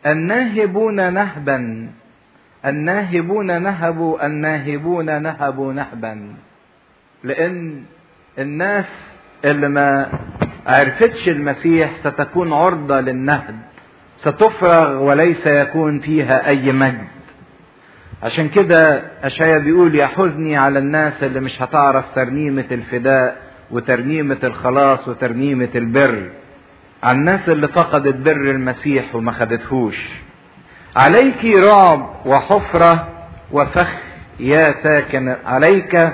الناهبون نهبا، الناهبون نهبوا، الناهبون نهبوا نهبا. لأن الناس اللي ما عرفتش المسيح ستكون عرضة للنهب، ستفرغ وليس يكون فيها أي مجد. عشان كده أشعياء بيقول: يا حزني على الناس اللي مش هتعرف ترنيمة الفداء وترنيمة الخلاص وترنيمة البر، على الناس اللي فقدت بر المسيح وما خدتهوش. عليك رعب وحفرة وفخ يا ساكن، عليك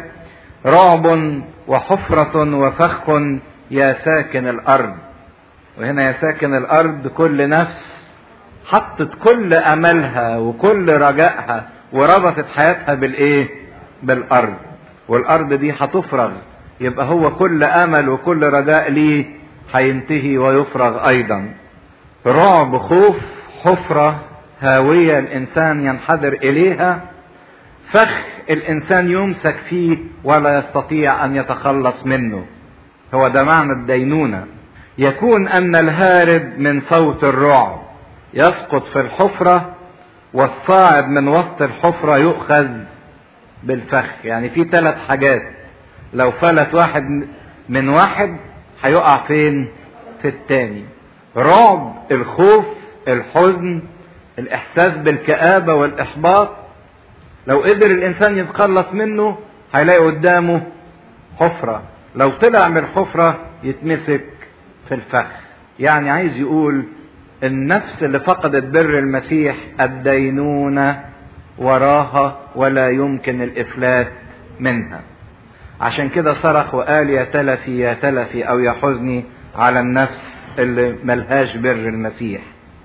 رعب وحفرة وفخ يا ساكن الأرض. وهنا يا ساكن الأرض كل نفس حطت كل أملها وكل رجائها وربطت حياتها بالإيه؟ بالأرض. والأرض دي هتفرغ، يبقى هو كل أمل وكل رجاء ليه هينتهي ويفرغ أيضا. رعب، خوف، حفرة، هاوية الإنسان ينحدر إليها، فخ الإنسان يمسك فيه ولا يستطيع أن يتخلص منه. هو ده معنى الدينونة. يكون أن الهارب من صوت الرعب يسقط في الحفرة، والصاعد من وسط الحفرة يؤخذ بالفخ. يعني في 3 حاجات، لو فلت واحد من واحد هيقع فين؟ في التاني. رعب، الخوف، الحزن، الإحساس بالكآبة والإحباط. لو قدر الإنسان يتخلص منه هيلاقي قدامه حفرة، لو طلع من الحفرة يتمسك في الفخ. يعني عايز يقول النفس اللي فقدت بر المسيح الدينونة وراها ولا يمكن الإفلات منها. عشان كده صرخ وقال: يا تلفي يا تلفي أو يا حزني على النفس اللي ملهاش بر المسيح.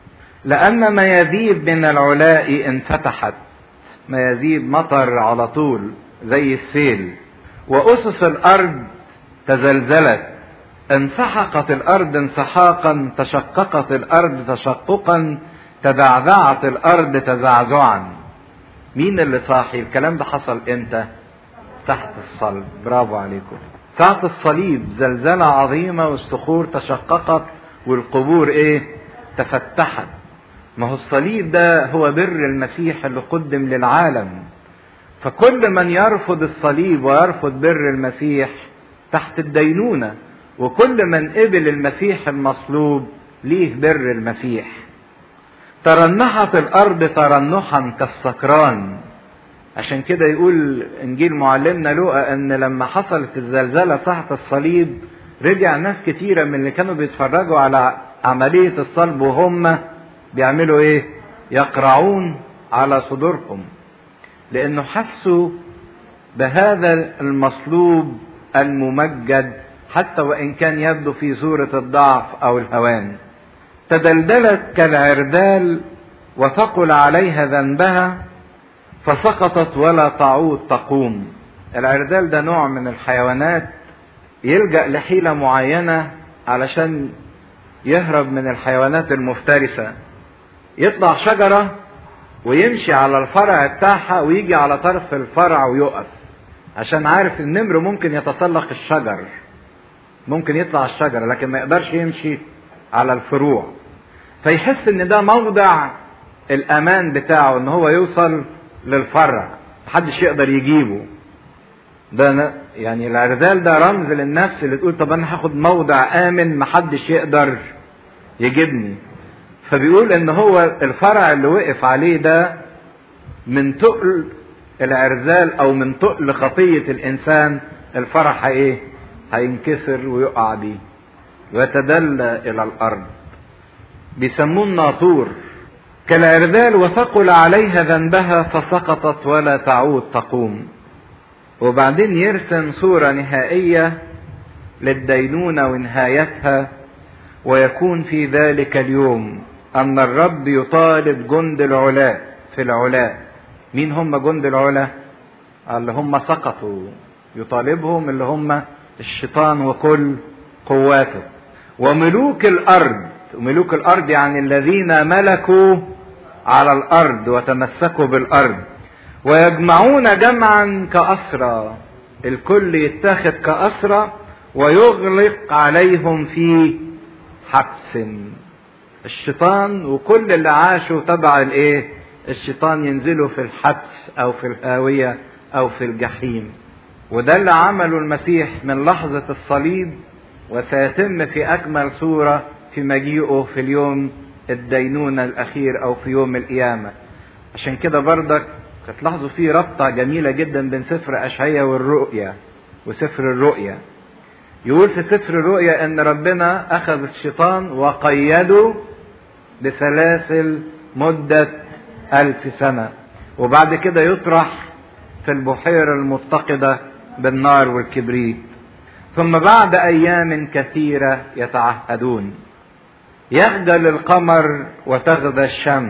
لأن مياديب من العلاء انفتحت، مياديب مطر على طول زي السيل، وأسس الأرض تزلزلت، انسحقت الأرض انسحاقا، تشققت الأرض تشققا، تزعزعت الأرض تزعزعا. مين اللي صاحي؟ الكلام ده حصل امتى؟ تحت الصلب. برافو عليكم. ساعة الصليب زلزلة عظيمة والصخور تشققت والقبور ايه؟ تفتحت. ما هو الصليب ده هو بر المسيح اللي قدم للعالم. فكل من يرفض الصليب ويرفض بر المسيح تحت الدينونة، وكل من قبل المسيح المصلوب ليه بر المسيح. ترنحت الأرض ترنحا كالسكران. عشان كده يقول إنجيل معلمنا لوقا أن لما حصلت الزلزلة ساعة الصليب رجع ناس كتيرة من اللي كانوا بيتفرجوا على عملية الصلب وهم بيعملوا إيه؟ يقرعون على صدورهم، لأنه حسوا بهذا المصلوب الممجد حتى وإن كان يبدو في صورة الضعف أو الهوان. تدلدلت كالعردال وثقل عليها ذنبها فسقطت ولا تعود تقوم. العردال ده نوع من الحيوانات يلجأ لحيلة معينة علشان يهرب من الحيوانات المفترسة. يطلع شجرة ويمشي على الفرع بتاعها ويجي على طرف الفرع ويقف، عشان عارف النمر ممكن يتسلق الشجر، ممكن يطلع الشجرة لكن ما يقدرش يمشي على الفروع. فيحس ان ده موضع الامان بتاعه، ان هو يوصل للفرع محدش يقدر يجيبه. ده يعني العرذال ده رمز للنفس اللي تقول طب انا هاخد موضع امن محدش يقدر يجيبني. فبيقول ان هو الفرع اللي وقف عليه ده من تقل العرذال او من تقل خطية الانسان الفرع ايه؟ هينكسر ويقع بيه ويتدلى الى الارض. بيسموه الناطور. كالعرذال وثقل عليها ذنبها فسقطت ولا تعود تقوم. وبعدين يرسم صورة نهائية للدينونة ونهايتها. ويكون في ذلك اليوم أن الرب يطالب جند العلاء في العلاء. مين هم جند العلاء؟ اللي هم سقطوا. يطالبهم اللي هم الشيطان وكل قواته. وملوك الأرض. ملوك الأرض يعني الذين ملكوا على الأرض وتمسكوا بالأرض. ويجمعون جمعا كأسرى. الكل يتاخد كأسرى ويغلق عليهم في حبس. الشيطان وكل اللي عاشوا تبع الايه؟ الشيطان ينزلوا في الحبس او في الهاوية او في الجحيم. وده اللي عمله المسيح من لحظة الصليب، وسيتم في اكمل صورة في مجيئه في اليوم الدينونة الاخير او في يوم القيامة. عشان كده بردك هتلاحظوا فيه ربطة جميلة جدا بين سفر اشعياء والرؤيا وسفر الرؤيا. يقول في سفر الرؤيا ان ربنا اخذ الشيطان وقيده بسلاسل مدة 1000 سنة، وبعد كده يطرح في البحيرة المتقدة بالنار والكبريت. ثم بعد ايام كثيرة يتعهدون، يخجل القمر وتغذى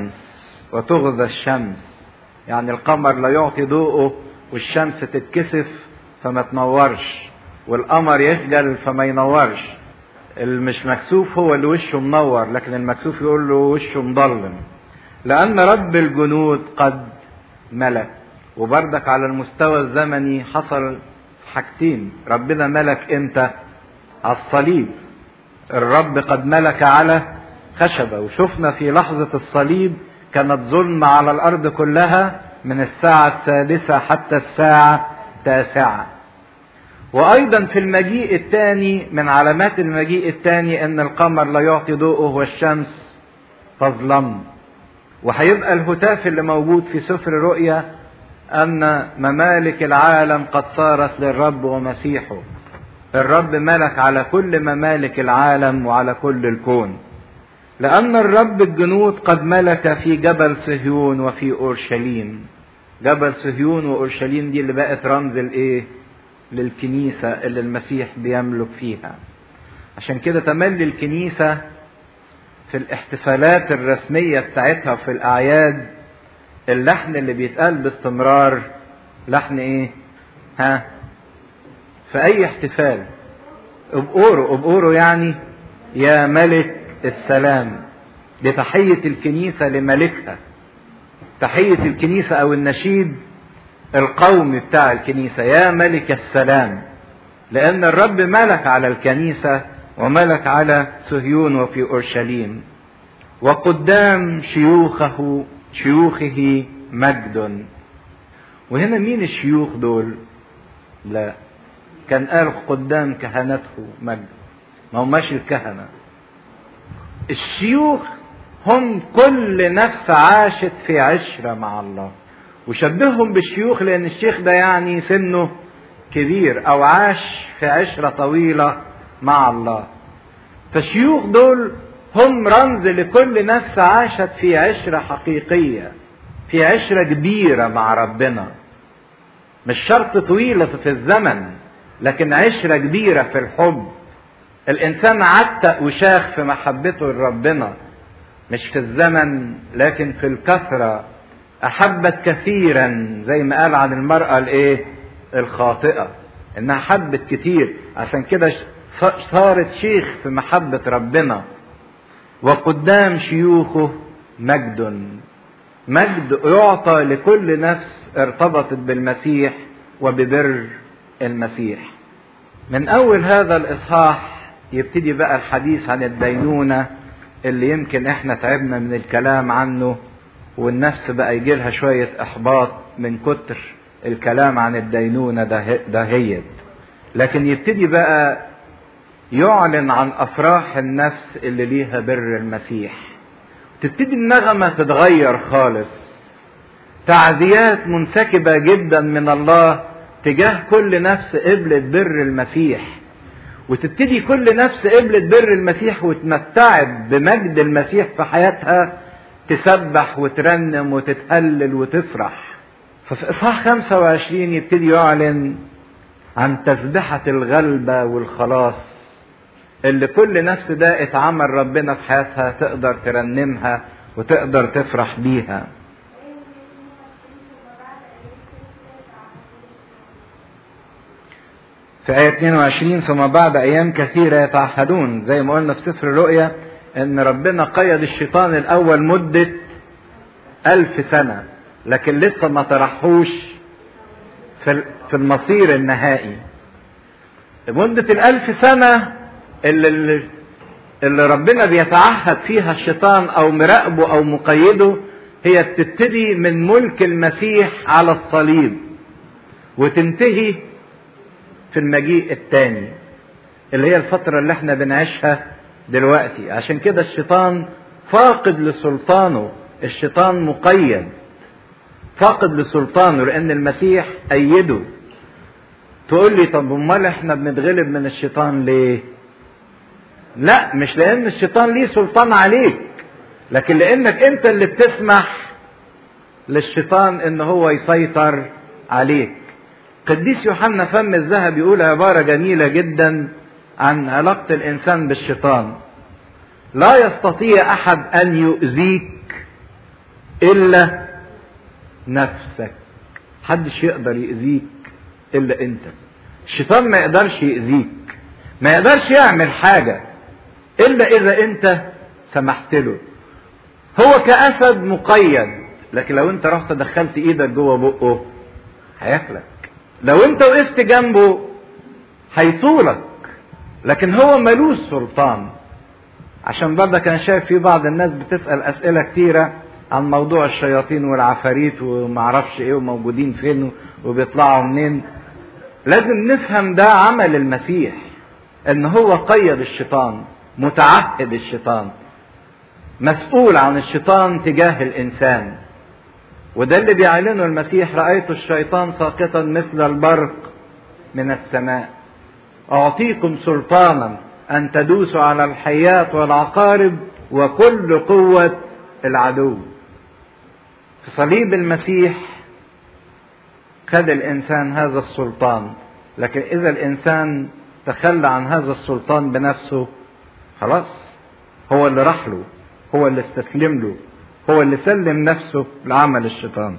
الشمس، يعني القمر لا يعطي ضوءه والشمس تتكسف فما تنورش، والقمر يخجل فما ينورش. اللي مش مكسوف هو اللي وشه منور، لكن المكسوف يقول له وشه مضلم، لأن رب الجنود قد ملك. وبردك على المستوى الزمني حصل حاجتين. ربنا ملك امتى؟ على الصليب. الرب قد ملك على خشبة، وشفنا في لحظة الصليب كانت ظلمة على الأرض كلها من الساعة 6 حتى الساعة 9. وأيضا في المجيء الثاني من علامات المجيء الثاني أن القمر لا يعطي ضوءه والشمس تظلم. وهيبقى الهتاف اللي موجود في سفر الرؤيا أن ممالك العالم قد صارت للرب ومسيحه. الرب ملك على كل ممالك العالم وعلى كل الكون، لأن الرب الجنود قد ملك في جبل صهيون وفي أورشليم. جبل صهيون وأورشليم دي اللي بقت رمز الإيه؟ للكنيسة اللي المسيح بيملك فيها. عشان كده تملي الكنيسة في الاحتفالات الرسمية بتاعتها في الأعياد اللحن اللي بيتقال باستمرار لحن إيه؟ في أي احتفال أبقوره يعني يا ملك السلام. دي تحية الكنيسة لملكها، تحية الكنيسة أو النشيد القومي بتاع الكنيسة يا ملك السلام، لأن الرب ملك على الكنيسة وملك على صهيون وفي أورشليم. وقدام شيوخه مجد. وهنا مين الشيوخ دول؟ لا، كان قال قدام كهنته مجد، ما هماش الكهنة. الشيوخ هم كل نفس عاشت في عشرة مع الله، وشبههم بالشيوخ لأن الشيخ ده يعني سنه كبير أو عاش في عشرة طويلة مع الله. فالشيوخ دول هم رمز لكل نفس عاشت في عشرة حقيقية، في عشرة كبيرة مع ربنا. مش شرط طويلة في الزمن، لكن عشرة كبيرة في الحب. الإنسان عتق وشاخ في محبته لربنا، مش في الزمن لكن في الكثرة. أحبت كثيرا، زي ما قال عن المرأة الإيه؟ الخاطئة، إنها حبت كتير، عشان كده صارت شيخ في محبة ربنا. وقدام شيوخه مجد يعطى لكل نفس ارتبطت بالمسيح وببر المسيح. من أول هذا الإصحاح يبتدي بقى الحديث عن الدينونة اللي يمكن احنا تعبنا من الكلام عنه، والنفس بقى يجيلها شوية إحباط من كتر الكلام عن الدينونة دهيت. لكن يبتدي بقى يعلن عن أفراح النفس اللي ليها بر المسيح. تبتدي النغمة تتغير خالص، تعزيات منسكبة جدا من الله تجاه كل نفس قبلت بر المسيح. وتبتدي كل نفس قبلت بر المسيح وتمتعت بمجد المسيح في حياتها تسبح وترنم وتتهلل وتفرح. ففي إصحاح 25 يبتدي يعلن عن تسبحة الغلبة والخلاص اللي كل نفس ده اتعمل ربنا في حياتها تقدر ترنمها وتقدر تفرح بيها. في آية 22 ثم بعد أيام كثيرة يتعهدون، زي ما قلنا في سفر الرؤيا إن ربنا قيد الشيطان الأول مدة 1000 سنة، لكن لسه ما طرحوش في المصير النهائي. مدة 1000 سنة اللي اللي ربنا بيتعهد فيها الشيطان او مراقبه او مقيده هي بتبتدي من ملك المسيح على الصليب وتنتهي في المجيء الثاني اللي هي الفترة اللي احنا بنعيشها دلوقتي. عشان كده الشيطان فاقد لسلطانه، الشيطان مقيد فاقد لسلطانه لان المسيح ايده. تقول لي طب امال احنا بنتغلب من الشيطان ليه؟ لا، مش لان الشيطان ليه سلطان عليك، لكن لانك انت اللي بتسمح للشيطان ان هو يسيطر عليك. قديس يوحنا فم الذهب يقول عبارة جميلة جدا عن علاقة الانسان بالشيطان: لا يستطيع احد ان يؤذيك الا نفسك. محدش يقدر يؤذيك الا انت. الشيطان ما يقدرش يؤذيك، ما يقدرش يعمل حاجة الا اذا انت سمحت له. هو كأسد مقيد، لكن لو انت رحت دخلت ايدك جوه بقه هياكلك. لو انت وقفت جنبه هيطولك، لكن هو ملوش سلطان. عشان برضه كان شايف في بعض الناس بتسأل اسئلة كتيرة عن موضوع الشياطين والعفاريت ومعرفش ايه وموجودين فين وبيطلعوا منين. لازم نفهم ده عمل المسيح، ان هو قيد الشيطان، متعهد الشيطان، مسؤول عن الشيطان تجاه الانسان. وده اللي بيعلنه المسيح: رأيت الشيطان ساقطا مثل البرق من السماء، اعطيكم سلطانا ان تدوسوا على الحيات والعقارب وكل قوة العدو. في صليب المسيح خد الانسان هذا السلطان، لكن اذا الانسان تخلى عن هذا السلطان بنفسه خلاص، هو اللي راح له، هو اللي استسلم له، هو اللي سلم نفسه لعمل الشيطان.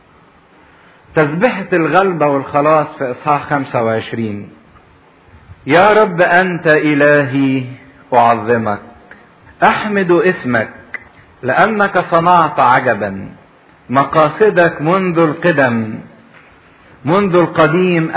تسبحة الغلبة والخلاص في إصحاح 25: يا رب أنت إلهي أعظمك، أحمد اسمك لأنك صنعت عجبا، مقاصدك منذ القدم منذ القديم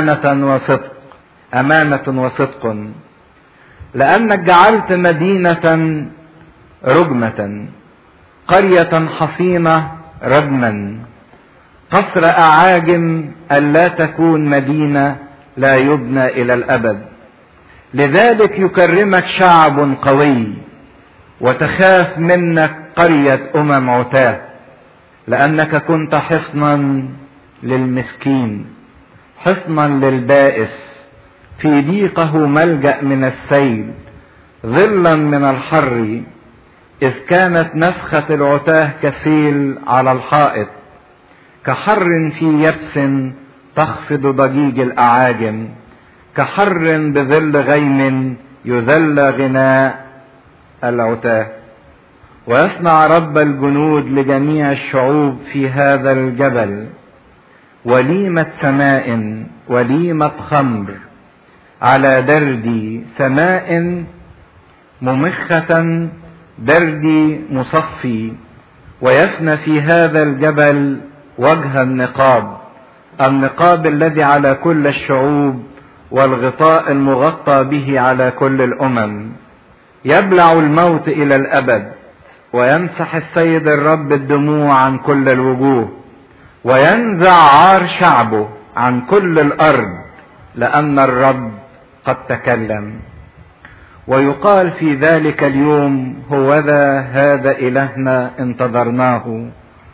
أمانة وصدق، لأنك جعلت مدينة رجمة، قرية حصينة رجما، قصر أعاجم ألا تكون مدينة لا يبنى إلى الأبد. لذلك يكرمك شعب قوي وتخاف منك قرية عتاه، لأنك كنت حصنا للمسكين، حصنا للبائس، في ضيقه ملجأ من السيل، ظلا من الحر، إذ كانت نفخة العتاه كسيل على الحائط، كحر في يبس تخفض ضجيج الأعاجم، كحر بظل غيم يذل غناء العتاه. ويصنع رب الجنود لجميع الشعوب في هذا الجبل وليمة سماء، وليمة خمر على دردي، سماء ممخة دردي مصفي. ويفنى في هذا الجبل وجه النقاب الذي على كل الشعوب، والغطاء المغطى به على كل الأمم. يبلع الموت إلى الأبد، ويمسح السيد الرب الدموع عن كل الوجوه، وينزع عار شعبه عن كل الأرض، لأن الرب قد تكلم. ويقال في ذلك اليوم: هوذا هذا إلهنا انتظرناه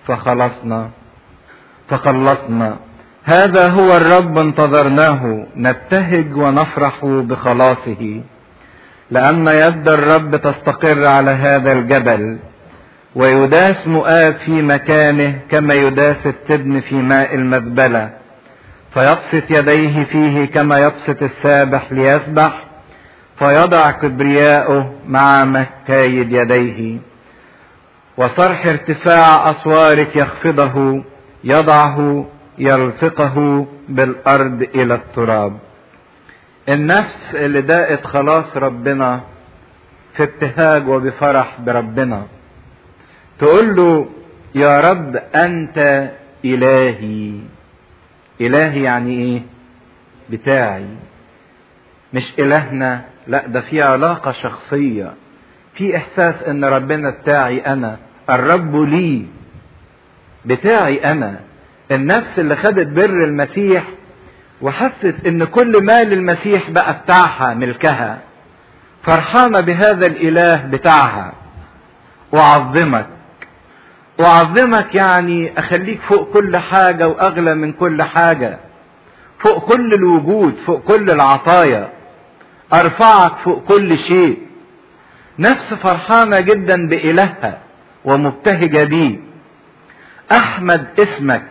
فخلصنا، هذا هو الرب انتظرناه، نبتهج ونفرح بخلاصه. لأن يد الرب تستقر على هذا الجبل، ويداس مؤاب في مكانه كما يداس التبن في ماء المذبلة، فيبسط يديه فيه كما يبسط السابح ليسبح، فيضع كبرياءه مع مكايد يديه. وصرح ارتفاع أسوارك يخفضه، يضعه يلصقه بالأرض إلى التراب. النفس اللي داقت خلاص ربنا في ابتهاج وبفرح بربنا تقول له: يا رب أنت إلهي. إلهي يعني إيه؟ بتاعي، مش إلهنا، لا، ده في علاقة شخصية في احساس ان ربنا بتاعي انا، الرب لي، بتاعي انا. النفس اللي خدت بر المسيح وحست ان كل مال المسيح بقى بتاعها، ملكها، فرحانة بهذا الاله بتاعها. اعظمك، اعظمك يعني اخليك فوق كل حاجة واغلى من كل حاجة، فوق كل الوجود، فوق كل العطايا، ارفعك فوق كل شيء. نفس فرحانة جدا بإلهها ومبتهجة بيه. احمد اسمك،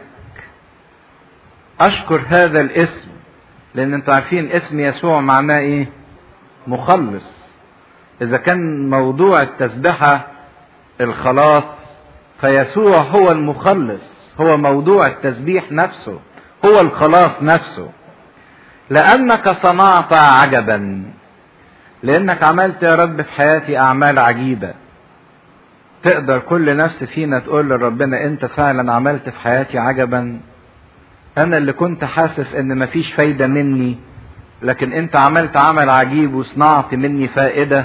اشكر هذا الاسم، لان انتوا عارفين اسم يسوع معناه ايه؟ مخلص. اذا كان موضوع التسبحة الخلاص، فيسوع هو المخلص، هو موضوع التسبيح نفسه، هو الخلاص نفسه. لانك صنعت عجبا، لانك عملت يا رب في حياتي اعمال عجيبة. تقدر كل نفس فينا تقول لربنا انت فعلا عملت في حياتي عجبا. انا اللي كنت حاسس ان مفيش فايدة مني، لكن انت عملت عمل عجيب وصنعت مني فائدة.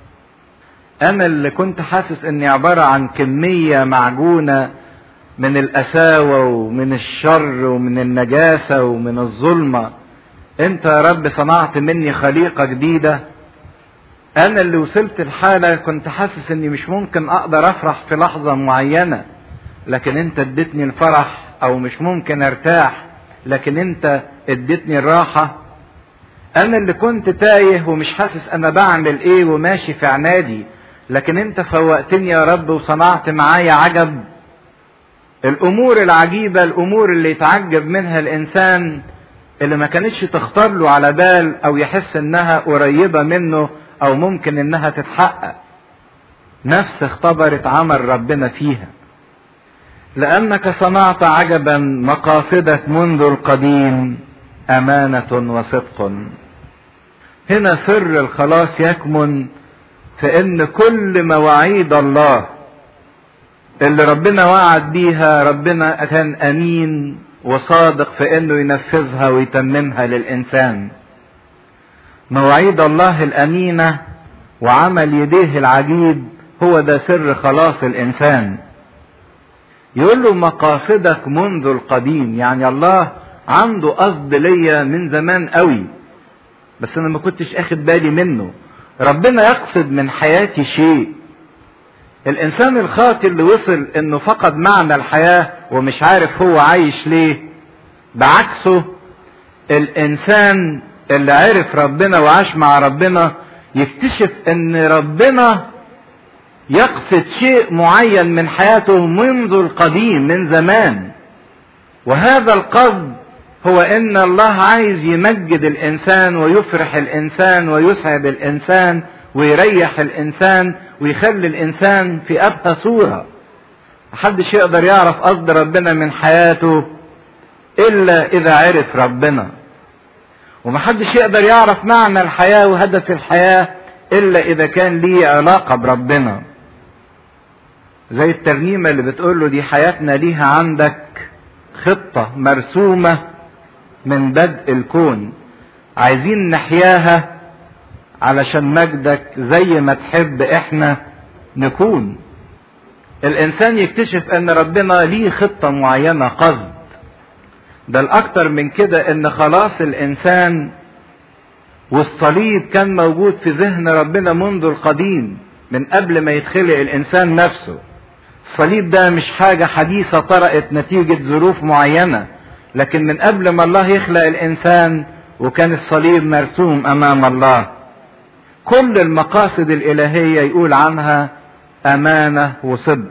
انا اللي كنت حاسس اني عبارة عن كمية معجونة من القساوة ومن الشر ومن النجاسة ومن الظلمة، انت يا رب صنعت مني خليقة جديدة. انا اللي وصلت الحالة كنت حاسس اني مش ممكن اقدر افرح في لحظة معينة، لكن انت اديتني الفرح، او مش ممكن ارتاح لكن انت اديتني الراحة. انا اللي كنت تايه ومش حاسس انا بعمل ايه وماشي في عنادي، لكن انت فوقتني يا رب وصنعت معايا عجب. الامور العجيبة، الامور اللي يتعجب منها الانسان، اللي ما كانتش تخطر له على بال او يحس انها قريبة منه او ممكن انها تتحقق، نفس اختبرت عمل ربنا فيها. لانك صنعت عجبا مقاصدك منذ القديم امانة وصدق. هنا سر الخلاص يكمن في ان كل مواعيد الله اللي ربنا وعد بيها، ربنا كان امين وصادق في انه ينفذها ويتممها للانسان. مواعيد الله الامينة وعمل يديه العجيب هو ده سر خلاص الانسان. يقول له مقاصدك منذ القديم، يعني الله عنده قصد ليا من زمان قوي، بس انا ما كنتش اخد بالي منه. ربنا يقصد من حياتي شيء. الانسان الخاطئ اللي وصل انه فقد معنى الحياة ومش عارف هو عايش ليه، بعكسه الانسان اللي عرف ربنا وعاش مع ربنا يكتشف ان ربنا يقصد شيء معين من حياته منذ القديم، من زمان. وهذا القصد هو ان الله عايز يمجد الانسان ويفرح الانسان ويسعد الانسان ويريح الانسان ويخلي الانسان في ابهى صورة. محدش يقدر يعرف قصد ربنا من حياته الا اذا عرف ربنا، ومحدش يقدر يعرف معنى الحياة وهدف الحياة الا اذا كان ليه علاقة بربنا. زي الترنيمة اللي بتقول له دي حياتنا ليها عندك خطة مرسومة من بدء الكون، عايزين نحياها علشان مجدك زي ما تحب احنا نكون. الانسان يكتشف ان ربنا ليه خطة معينة، قصد. ده الاكتر من كده ان خلاص الانسان والصليب كان موجود في ذهن ربنا منذ القديم، من قبل ما يتخلق الانسان نفسه. الصليب ده مش حاجة حديثة طرأت نتيجة ظروف معينة، لكن من قبل ما الله يخلق الانسان وكان الصليب مرسوم امام الله. كل المقاصد الالهية يقول عنها امانة وصدق،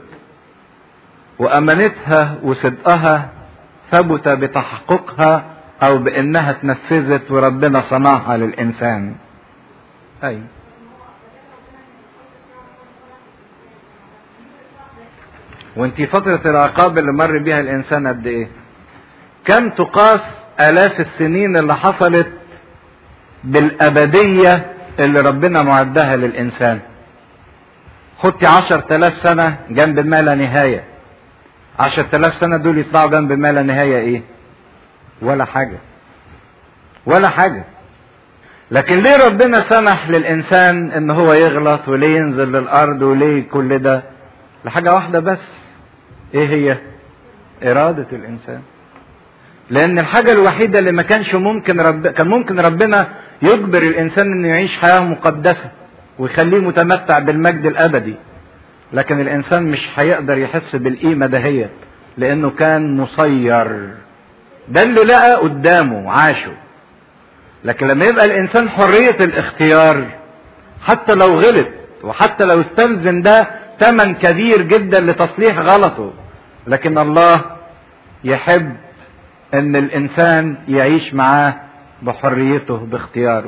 وامانتها وصدقها ثبت بتحققها او بانها اتنفذت وربنا صنعها للانسان. اي وانتي فترة العقاب اللي مر بيها الانسان قد ايه؟ كم تقاس الاف السنين اللي حصلت بالابدية اللي ربنا معدها للانسان. خدتي 10,000 سنة جنب ما لا نهاية، 10,000 سنة دول يطلعوا جنب ما لا نهاية ايه؟ ولا حاجة، ولا حاجة. لكن ليه ربنا سمح للإنسان إن هو يغلط وليه ينزل للأرض وليه كل ده؟ لحاجة واحدة بس. إيه هي؟ إرادة الإنسان. لأن الحاجة الوحيدة اللي ما كانش ممكن كان ممكن ربنا يجبر الإنسان إنه يعيش حياة مقدسة ويخليه متمتع بالمجد الأبدي. لكن الإنسان مش هيقدر يحس بالقيمة دهيت لأنه كان مسير. ده اللي لقى قدامه عاشه. لكن لما يبقى الإنسان حرية الاختيار حتى لو غلط وحتى لو استلزم ده ثمن كبير جدا لتصليح غلطه، لكن الله يحب ان الانسان يعيش معاه بحريته باختياره.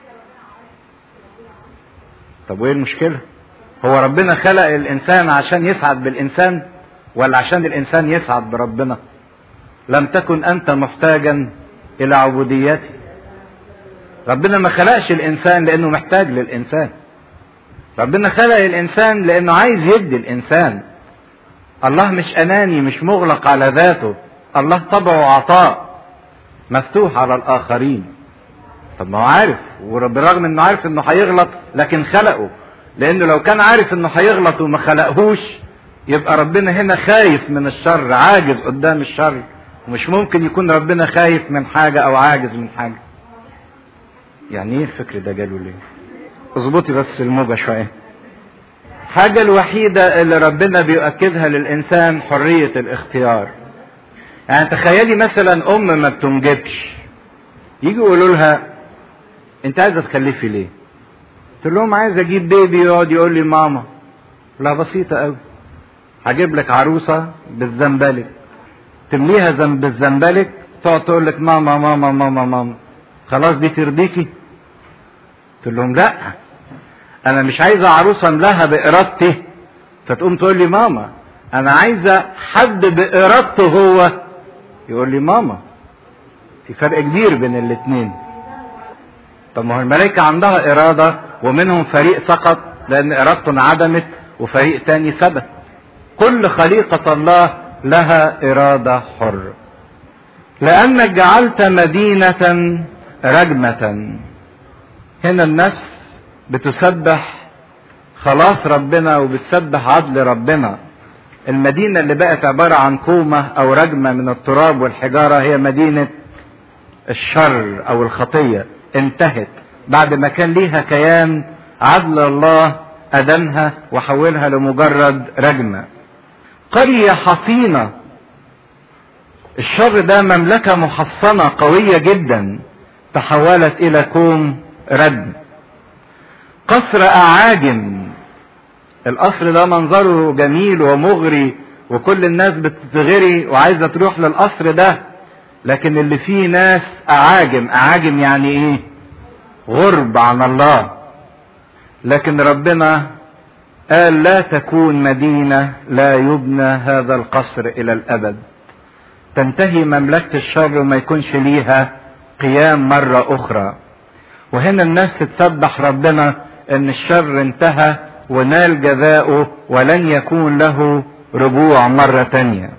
طب وايه المشكلة؟ هو ربنا خلق الانسان عشان يسعد بالانسان ولا عشان الانسان يسعد بربنا؟ لم تكن انت محتاجا الى عبوديتي. ربنا ما خلقش الانسان لانه محتاج للانسان. ربنا خلق الانسان لانه عايز يدي الانسان. الله مش اناني، مش مغلق على ذاته. الله طبعه عطاء مفتوح على الاخرين. طب ما هو عارف، وبالرغم انه عارف انه هيغلط لكن خلقه. لانه لو كان عارف انه هيغلط وما خلقهوش يبقى ربنا هنا خايف من الشر، عاجز قدام الشر. ومش ممكن يكون ربنا خايف من حاجة او عاجز من حاجة. يعني ايه الفكر ده جاله ليه؟ اظبطي بس الموجة شوية. الحاجة الوحيدة اللي ربنا بيؤكدها للإنسان حرية الاختيار. يعني تخيلي مثلا أم ما بتنجبش، يجي يقولوا لها أنت عايزة تخلفي ليه؟ تقول لهم عايز أجيب بيبي يقعد يقول لي ماما. لا، بسيطة أوي. هجيب لك عروسة بالزنبلك، تمليها بالزنبلك، تقعد تقول لك ماما ماما ماما ماما. خلاص دي ترضيكي؟ تقول لهم لا، انا مش عايزه عروسه املاها بارادتي فتقوم تقول لي ماما. انا عايزه حد بارادته هو يقول لي ماما. في فرق كبير بين الاثنين. طب ما هو الملائكه عندها اراده ومنهم فريق سقط لان ارادته انعدمت وفريق تاني ثبت. كل خليقه الله لها اراده حره. لانك جعلت مدينه رجمه. هنا النفس بتسبح خلاص ربنا وبتسبح عدل ربنا. المدينة اللي بقت عبارة عن كومة او رجمة من التراب والحجارة هي مدينة الشر او الخطية. انتهت بعد ما كان ليها كيان، عدل الله ادمها وحولها لمجرد رجمة. قرية حصينة. الشر ده مملكة محصنة قوية جدا تحولت الى كوم ردم. قصر اعاجم. القصر ده منظره جميل ومغري وكل الناس بتتغري وعايزة تروح للقصر ده، لكن اللي فيه ناس اعاجم. اعاجم يعني ايه؟ غرب عن الله. لكن ربنا قال لا تكون مدينة لا يبنى هذا القصر الى الابد. تنتهي مملكة الشر وما يكونش ليها قيام مرة اخرى. وهنا الناس تتسبح ربنا ان الشر انتهى ونال جزاؤه ولن يكون له رجوع مرة تانية.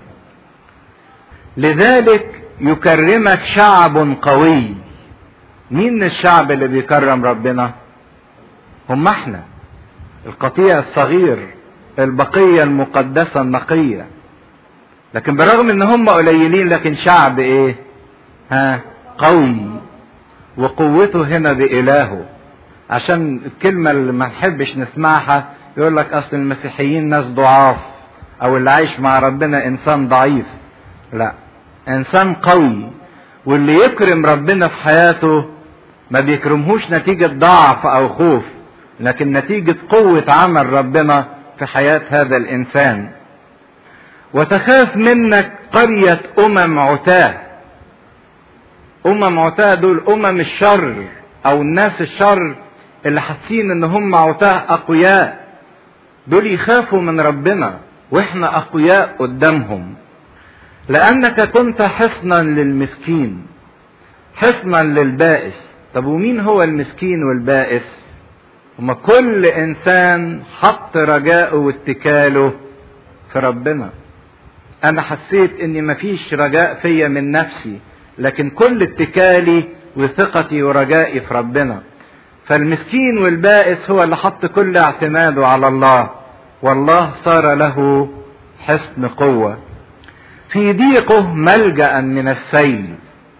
لذلك يكرمك شعب قوي. مين الشعب اللي بيكرم ربنا؟ هم احنا، القطيع الصغير، البقية المقدسة النقية. لكن برغم ان هم قليلين لكن شعب ايه؟ قوي. وقوته هنا بإلهه. عشان الكلمة اللي ما نحبش نسمعها يقول لك اصل المسيحيين ناس ضعاف او اللي عايش مع ربنا انسان ضعيف. لا، انسان قوي. واللي يكرم ربنا في حياته ما بيكرمهوش نتيجة ضعف او خوف، لكن نتيجة قوة عمل ربنا في حياة هذا الانسان. وتخاف منك قرية عتاه. عتاه دول الشر او الناس الشر اللي حاسين ان هم عتاه اقوياء. دول يخافوا من ربنا واحنا اقوياء قدامهم. لانك كنت حصنا للمسكين، حصنا للبائس. طب ومين هو المسكين والبائس؟ هما كل انسان حط رجاءه واتكاله في ربنا. انا حسيت اني مفيش رجاء فيا من نفسي، لكن كل اتكالي وثقتي ورجائي في ربنا. فالمسكين والبائس هو اللي حط كل اعتماده على الله، والله صار له حصن قوة. في ضيقه ملجأ من السيل،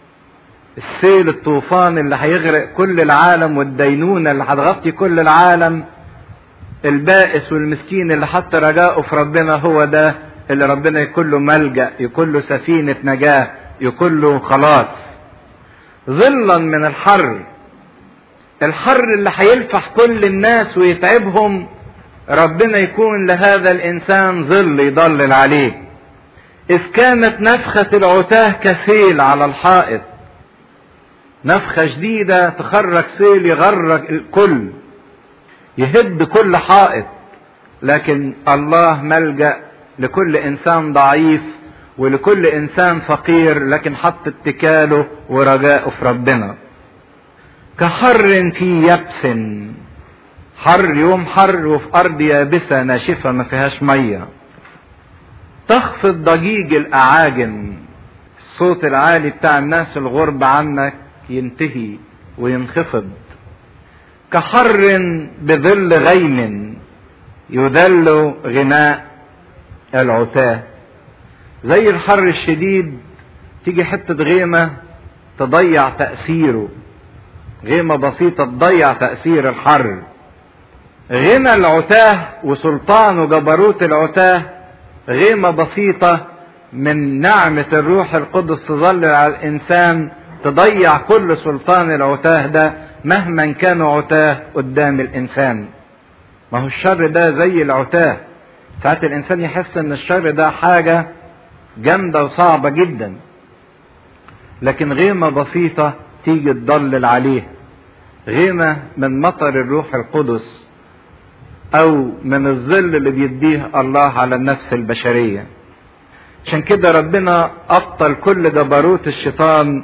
السيل الطوفان اللي هيغرق كل العالم والدينونة اللي هتغطي كل العالم، البائس والمسكين اللي حط رجاءه في ربنا هو ده اللي ربنا يكون له ملجأ، يكون له سفينة نجاة، يكون له خلاص. ظلا من الحر، الحر اللي هيلفح كل الناس ويتعبهم، ربنا يكون لهذا الإنسان ظل يضلل عليه. إذ كانت نفخة العتاه كسيل على الحائط، نفخة شديدة تخرج سيل يغرق الكل، يهد كل حائط، لكن الله ملجأ لكل إنسان ضعيف ولكل إنسان فقير، لكن حط اتكاله ورجاءه في ربنا. كحر في يبس، حر يوم حر وفي أرض يابسة ناشفة ما فيهاش مية. تخفض ضجيج الأعاجم، الصوت العالي بتاع الناس الغرب عنك ينتهي وينخفض. كحر بظل غيم يذل غناء العتاه، زي الحر الشديد تيجي حتة غيمة تضيع تأثيره، غيمة بسيطة تضيع تأثير الحر. غنى العتاه وسلطان وجبروت العتاه غيمة بسيطة من نعمة الروح القدس تظل على الإنسان، تضيع كل سلطان العتاه ده مهما كانوا عتاه قدام الإنسان. ما هو الشر ده زي العتاه، ساعات الإنسان يحس إن الشر ده حاجة جامدة وصعبة جدا، لكن غيمة بسيطة تيجي تضلل عليه، غيمة من مطر الروح القدس أو من الظل اللي بيديه الله على النفس البشرية. عشان كده ربنا أبطل كل جبروت الشيطان،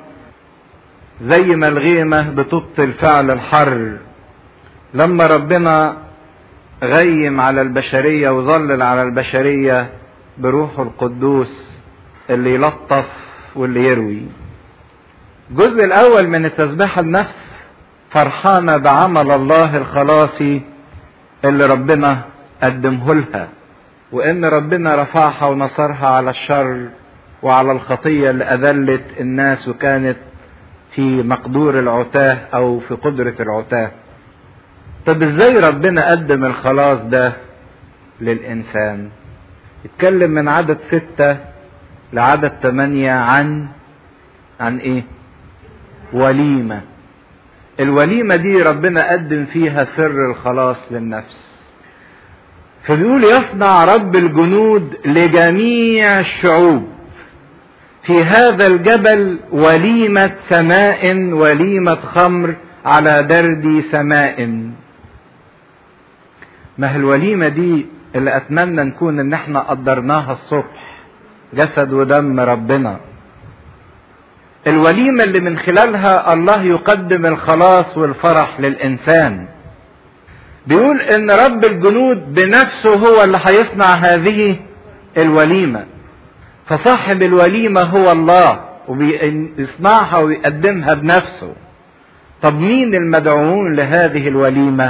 زي ما الغيمة بتبطل فعل الحر. لما ربنا غيم على البشرية وظلل على البشرية بروحه القدوس اللي يلطف واللي يروي. الجزء الأول من التسبيحة النفس فرحانة بعمل الله الخلاصي اللي ربنا قدمه لها، وإن ربنا رفعها ونصرها على الشر وعلى الخطية اللي أذلت الناس وكانت في مقدور العتاه أو في قدرة العتاه. طب إزاي ربنا قدم الخلاص ده للإنسان؟ يتكلم من عدد 6 لعدد 8 عن إيه؟ وليمة. الوليمة دي ربنا قدم فيها سر الخلاص للنفس. فبيقول يصنع رب الجنود لجميع الشعوب في هذا الجبل وليمة سماء، وليمة خمر على درد سماء. ما هي الوليمة دي اللي أتمنى نكون إن احنا قدرناها الصبح، جسد ودم ربنا. الوليمة اللي من خلالها الله يقدم الخلاص والفرح للإنسان. بيقول إن رب الجنود بنفسه هو اللي هيصنع هذه الوليمة، فصاحب الوليمة هو الله وبيصنعها ويقدمها بنفسه. طب مين المدعوون لهذه الوليمة؟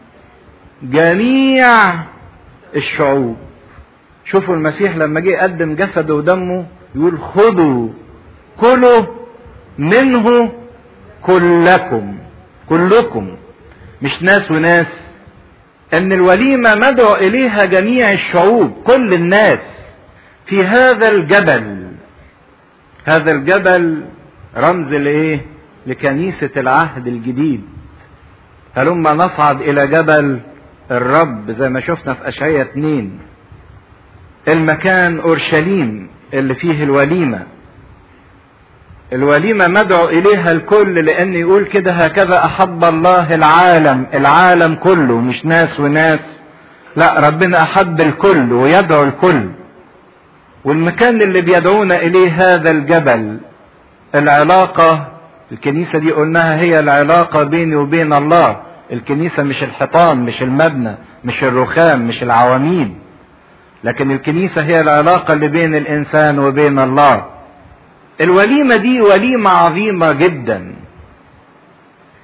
جميع الشعوب. شوفوا المسيح لما جه يقدم جسده ودمه يقول خذوا كلوا منه كلكم، مش ناس وناس. ان الوليمة مدعو اليها جميع الشعوب، كل الناس في هذا الجبل. هذا الجبل رمز لايه؟ لكنيسة العهد الجديد. هلما نصعد الى جبل الرب زي ما شفنا في اشعياء 2. المكان اورشليم اللي فيه الوليمة. الوليمة مدعو اليها الكل، لان يقول كده هكذا احب الله العالم كله، مش ناس وناس، لا ربنا احب الكل ويدعو الكل. والمكان اللي بيدعونا اليه هذا الجبل. العلاقة الكنيسة دي قلناها هي العلاقة بيني وبين الله. الكنيسة مش الحيطان، مش المبنى، مش الرخام، مش العواميد، لكن الكنيسة هي العلاقة اللي بين الإنسان وبين الله. الوليمة دي وليمة عظيمة جدا،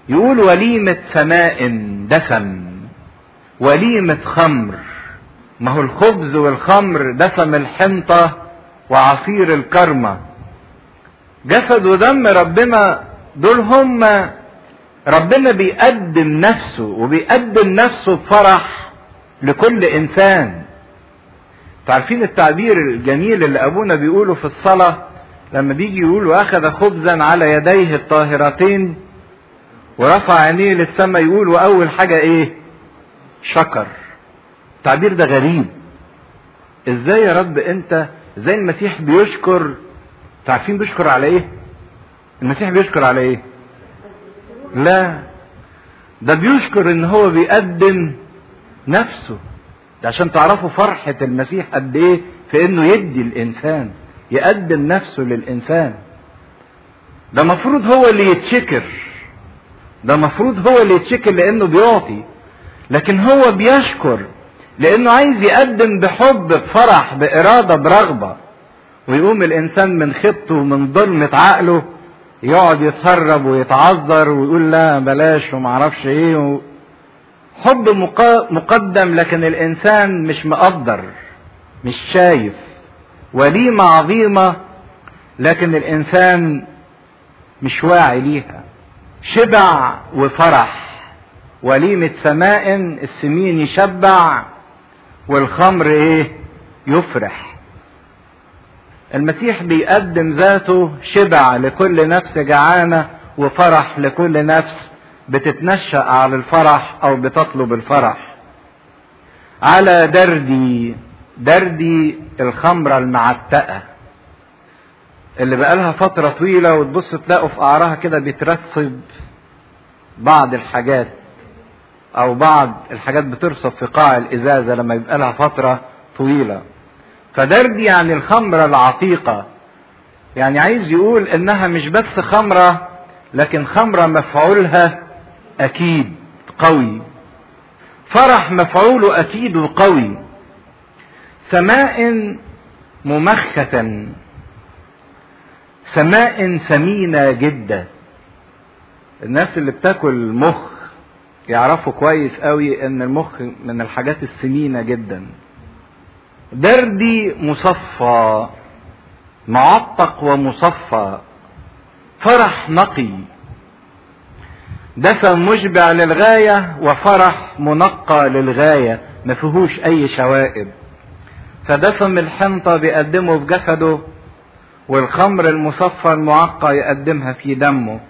يقول وليمة سماء دسم، وليمة خمر. ما هو الخبز والخمر دسم الحنطة وعصير الكرمة. جسد ودم ربنا دول هم ربنا بيقدم نفسه، وبيقدم نفسه بفرح لكل انسان. تعرفين التعبير الجميل اللي ابونا بيقوله في الصلاة لما بيجي يقول واخذ خبزا على يديه الطاهرتين ورفع عينيه للسماء، يقول واول حاجة ايه؟ شكر. التعبير ده غريب. ازاي يا رب انت، ازاي المسيح بيشكر؟ تعرفين بيشكر على ايه؟ المسيح بيشكر على ايه؟ لا، ده بيشكر ان هو بيقدم نفسه. ده عشان تعرفوا فرحة المسيح قد ايه في انه يدي الانسان، يقدم نفسه للانسان. ده مفروض هو اللي يتشكر، ده مفروض هو اللي يتشكر لانه بيعطي، لكن هو بيشكر لانه عايز يقدم بحب، بفرح، بارادة، برغبة. ويقوم الانسان من خطه ومن ظلمة عقله يقعد يتهرب ويتعذر ويقول لا بلاش ومعرفش ايه. حب مقدم لكن الانسان مش مقدر، مش شايف. وليمة عظيمة لكن الانسان مش واعي ليها. شبع وفرح. وليمة سماء، السمين يشبع والخمر ايه؟ يفرح. المسيح بيقدم ذاته شبع لكل نفس جعانة، وفرح لكل نفس بتتنشأ على الفرح او بتطلب الفرح. على دردي الخمرة المعتقة اللي بقالها فترة طويلة، وتبص تلاقوا في قعرها كده بيترسب بعض الحاجات، او بعض الحاجات بترسب في قاع الازازة لما يبقى لها فترة طويلة. فدردي يعني الخمرة العتيقة، يعني عايز يقول انها مش بس خمرة لكن خمرة مفعولها اكيد قوي. فرح مفعوله اكيد وقوي. سماء ممخة، سماء سمينة جدا. الناس اللي بتاكل مخ يعرفوا كويس قوي ان المخ من الحاجات السمينة جدا. دردي مصفى، معطق ومصفى. فرح نقي. دسم مشبع للغاية وفرح منقى للغاية، ما فيهوش اي شوائب. فدسم الحنطة بيقدمه في جسده، والخمر المصفى المعقى يقدمها في دمه.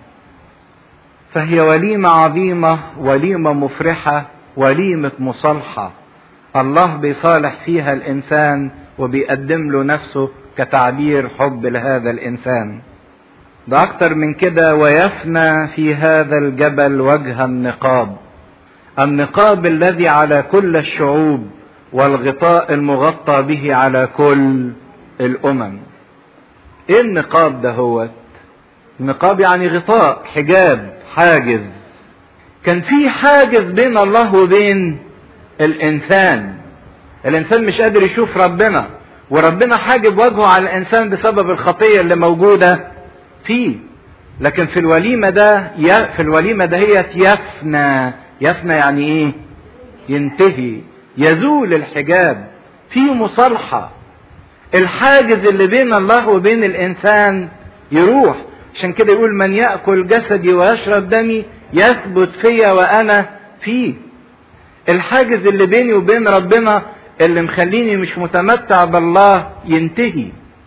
فهي وليمة عظيمة، وليمة مفرحة، وليمة مصالحة. الله بيصالح فيها الإنسان وبيقدم له نفسه كتعبير حب لهذا الإنسان. ده أكتر من كده، ويفنى في هذا الجبل وجه النقاب. النقاب الذي على كل الشعوب، والغطاء المغطى به على كل الأمم. إيه النقاب ده؟ هو النقاب يعني غطاء، حجاب، حاجز. كان في حاجز بين الله وبين الإنسان. الإنسان مش قادر يشوف ربنا، وربنا حاجب وجهه على الإنسان بسبب الخطية اللي موجودة فيه. لكن في الوليمة ده هي يفنى. يفنى يعني ايه؟ ينتهي، يزول الحجاب، في مصالحة. الحاجز اللي بين الله وبين الإنسان يروح. عشان كده يقول من يأكل جسدي ويشرب دمي يثبت فيا وأنا فيه. الحاجز اللي بيني وبين ربنا اللي مخليني مش متمتع بالله ينتهي.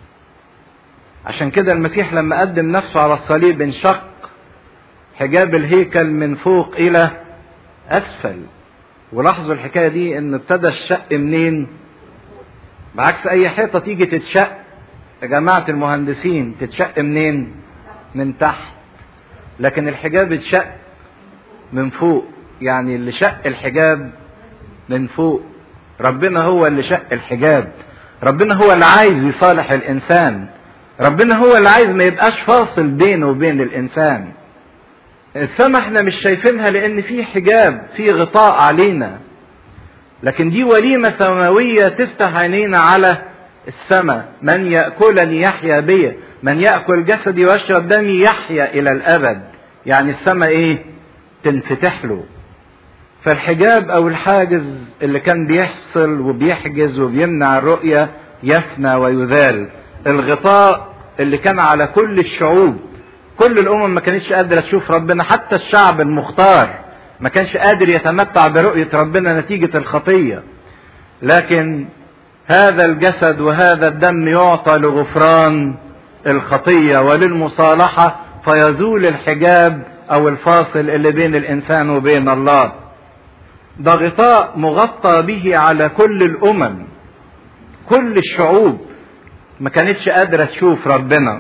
عشان كده المسيح لما قدم نفسه على الصليب انشق حجاب الهيكل من فوق إلى أسفل. ولاحظوا الحكاية دي ان ابتدى الشق منين؟ بعكس أي حيطة تيجي تتشق يا جماعة المهندسين، تتشق منين؟ من تحت. لكن الحجاب اتشق من فوق، يعني اللي شق الحجاب من فوق. ربنا هو اللي شق الحجاب. ربنا هو اللي عايز يصالح الإنسان. ربنا هو اللي عايز ما يبقاش فاصل بينه وبين الإنسان. السماء احنا مش شايفينها لأن في حجاب، في غطاء علينا. لكن دي وليمة سماوية تفتح عينينا على السماء. من يأكلني يحيا بي، من يأكل جسدي ويشرب دمي يحيا إلى الأبد. يعني السماء إيه؟ تنفتح له. فالحجاب او الحاجز اللي كان بيحصل وبيحجز وبيمنع الرؤية يفنى ويذال. الغطاء اللي كان على كل الشعوب، كل الامم ما كانتش قادرة تشوف ربنا، حتى الشعب المختار ما كانش قادر يتمتع برؤية ربنا نتيجة الخطية. لكن هذا الجسد وهذا الدم يعطى لغفران الخطية وللمصالحة، فيزول الحجاب او الفاصل اللي بين الانسان وبين الله. ده غطاء مغطى به على كل الامم، كل الشعوب ما كانتش قادرة تشوف ربنا.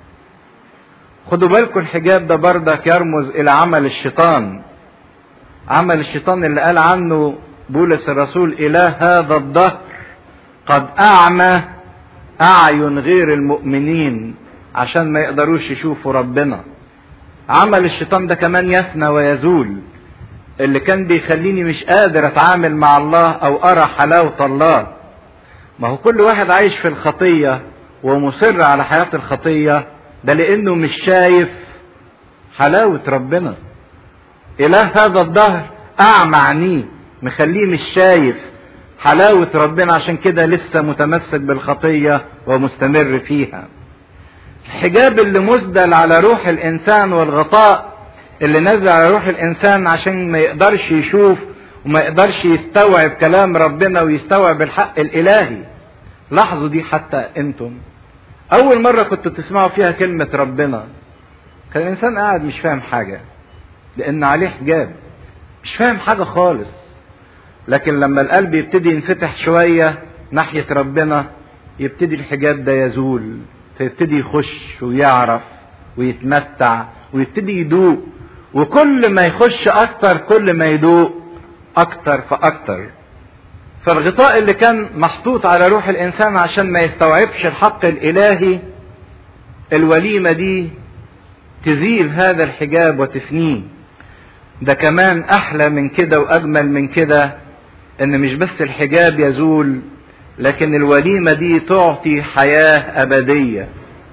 خدوا بالكم الحجاب ده بردك يرمز الى عمل الشيطان. عمل الشيطان اللي قال عنه بولس الرسول: اله هذا الدهر قد اعمى اعين غير المؤمنين عشان ما يقدروش يشوفوا ربنا. عمل الشيطان ده كمان يفنى ويزول، اللي كان بيخليني مش قادر اتعامل مع الله او ارى حلاوة الله. ما هو كل واحد عايش في الخطية ومصر على حياة الخطية ده لانه مش شايف حلاوة ربنا. اله هذا الدهر اعمى عينيه، مخليه مش شايف حلاوة ربنا، عشان كده لسه متمسك بالخطية ومستمر فيها. الحجاب اللي مسدل على روح الانسان والغطاء اللي نزل على روح الانسان عشان ما يقدرش يشوف وما يقدرش يستوعب كلام ربنا ويستوعب الحق الالهي. لاحظوا دي حتى انتم اول مرة كنتوا تسمعوا فيها كلمة ربنا كان الانسان قاعد مش فاهم حاجة، لان عليه حجاب مش فاهم حاجة خالص. لكن لما القلب يبتدي ينفتح شوية ناحية ربنا يبتدي الحجاب ده يزول، فيبتدي يخش ويعرف ويتمتع ويبتدي يدوق، وكل ما يخش اكتر كل ما يدوق اكتر فاكتر. فالغطاء اللي كان محطوط على روح الانسان عشان ما يستوعبش الحق الالهي، الوليمة دي تزيل هذا الحجاب وتفنيه. ده كمان احلى من كده واجمل من كده، ان مش بس الحجاب يزول لكن الوليمة دي تعطي حياة ابدية.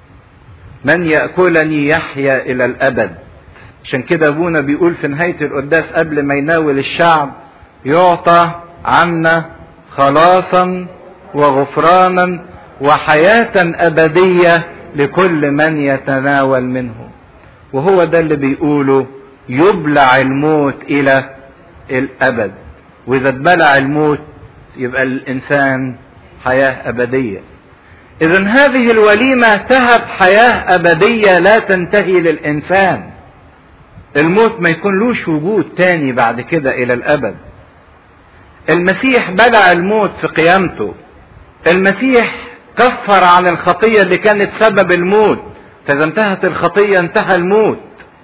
من يأكلني يحيا الى الابد. عشان كده ابونا بيقول في نهاية القداس قبل ما يناول الشعب: يعطى عنا خلاصا وغفرانا وحياة ابدية لكل من يتناول منه. وهو ده اللي بيقوله: يبلع الموت الى الابد. واذا اتبلع الموت يبقى الانسان حياة ابدية. اذن هذه الوليمة تهب حياة ابدية لا تنتهي للانسان. الموت ما يكونلوش وجود تاني بعد كده الى الابد. المسيح بلع الموت في قيامته. المسيح كفر عن الخطية اللي كانت سبب الموت، فاذا انتهت الخطية انتهى الموت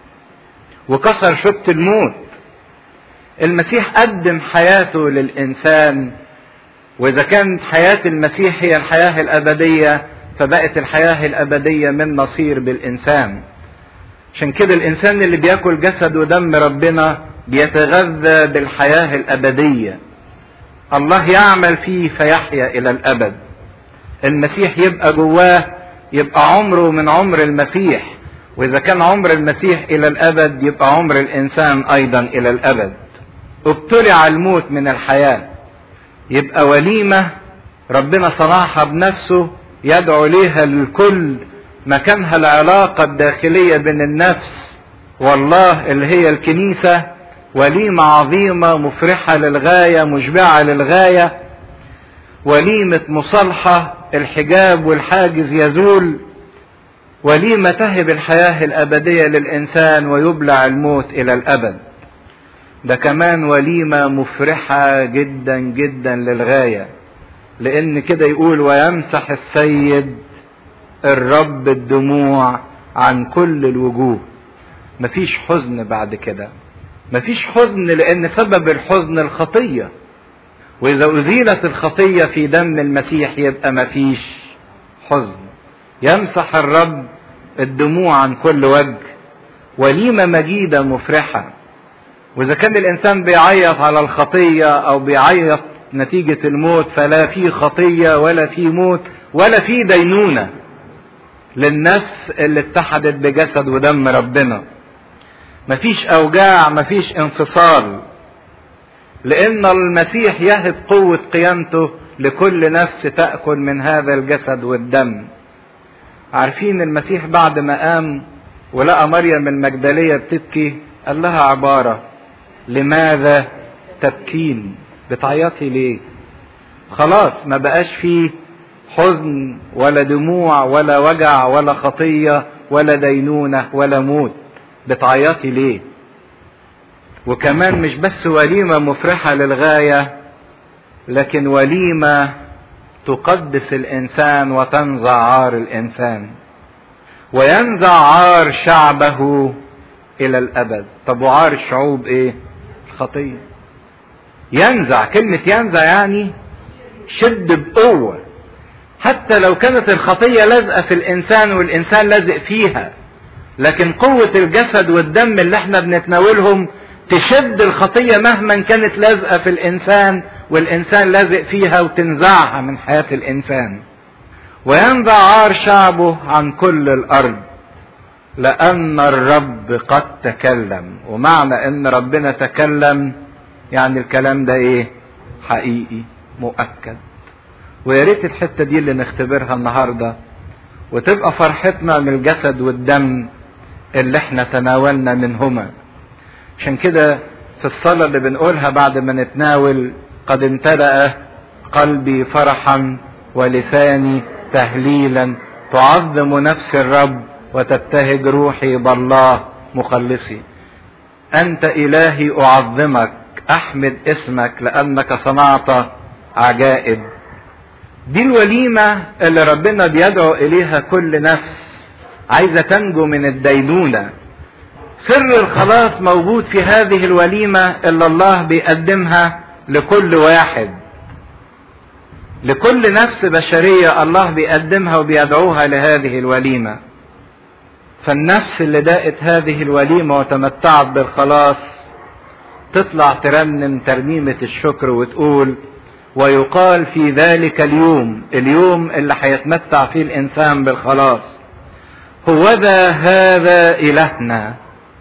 وكسر شبط الموت. المسيح قدم حياته للإنسان، وإذا كانت حياة المسيح هي الحياة الأبدية فبقت الحياة الأبدية من نصير بالإنسان. عشان كده الإنسان اللي بياكل جسد ودم ربنا بيتغذى بالحياة الأبدية. الله يعمل فيه فيحيا إلى الأبد. المسيح يبقى جواه، يبقى عمره من عمر المسيح، وإذا كان عمر المسيح إلى الأبد يبقى عمر الإنسان أيضا إلى الأبد. ابتلع الموت من الحياة. يبقى وليمة ربنا صنعها بنفسه يدعو ليها للكل، مكانها العلاقة الداخلية بين النفس والله اللي هي الكنيسة. وليمة عظيمة مفرحة للغاية، مشبعة للغاية. وليمة مصالحة، الحجاب والحاجز يزول. وليمة تهب الحياة الأبدية للإنسان ويبلع الموت إلى الأبد. ده كمان وليمة مفرحة جدا جدا للغاية، لأن كده يقول: ويمسح السيد الرب الدموع عن كل الوجوه. مفيش حزن بعد كده، مفيش حزن، لأن سبب الحزن الخطية، وإذا أزيلت الخطية في دم المسيح يبقى مفيش حزن. يمسح الرب الدموع عن كل وجه. وليمة مجيدة مفرحة. وإذا كان الإنسان بيعيط على الخطية أو بيعيط نتيجة الموت، فلا في خطية ولا في موت ولا في دينونة للنفس اللي اتحدت بجسد ودم ربنا. مفيش اوجاع، مفيش انفصال، لان المسيح يهب قوة قيامته لكل نفس تأكل من هذا الجسد والدم. عارفين المسيح بعد ما قام ولقى مريم المجدلية بتبكي قال لها عبارة: لماذا تبكين؟ بتعيطي ليه؟ خلاص ما بقاش فيه حزن ولا دموع ولا وجع ولا خطية ولا دينونة ولا موت، بتعيطي ليه؟ وكمان مش بس وليمة مفرحة للغاية، لكن وليمة تقدس الإنسان وتنزع عار الإنسان، وينزع عار شعبه إلى الأبد. طب وعار الشعوب إيه؟ الخطية. ينزع، كلمة ينزع يعني شد بقوة، حتى لو كانت الخطية لازقة في الإنسان والإنسان لازق فيها، لكن قوة الجسد والدم اللي احنا بنتناولهم تشد الخطية مهما كانت لازقة في الإنسان والإنسان لازق فيها وتنزعها من حياة الإنسان. وينزع عار شعبه عن كل الأرض لأن الرب قد تكلم. ومعنى إن ربنا تكلم يعني الكلام ده إيه؟ حقيقي مؤكد. ويا ريت الحتة دي اللي نختبرها النهاردة وتبقى فرحتنا من الجسد والدم اللي احنا تناولنا منهما. عشان كده في الصلاة اللي بنقولها بعد ما نتناول: قد امتلأ قلبي فرحا ولساني تهليلا، تعظم نفسي الرب وتبتهج روحي بالله مخلصي. أنت إلهي أعظمك، أحمد اسمك لأنك صنعت عجائب. دي الوليمة اللي ربنا بيدعو إليها كل نفس عايزة تنجو من الدينونة. سر الخلاص موجود في هذه الوليمة اللي الله بيقدمها لكل واحد، لكل نفس بشرية الله بيقدمها وبيدعوها لهذه الوليمة. فالنفس اللي داقت هذه الوليمة وتمتعت بالخلاص تطلع ترنم ترنيمة الشكر وتقول: ويقال في ذلك اليوم اللي هيتمتع فيه الإنسان بالخلاص: هوذا هذا إلهنا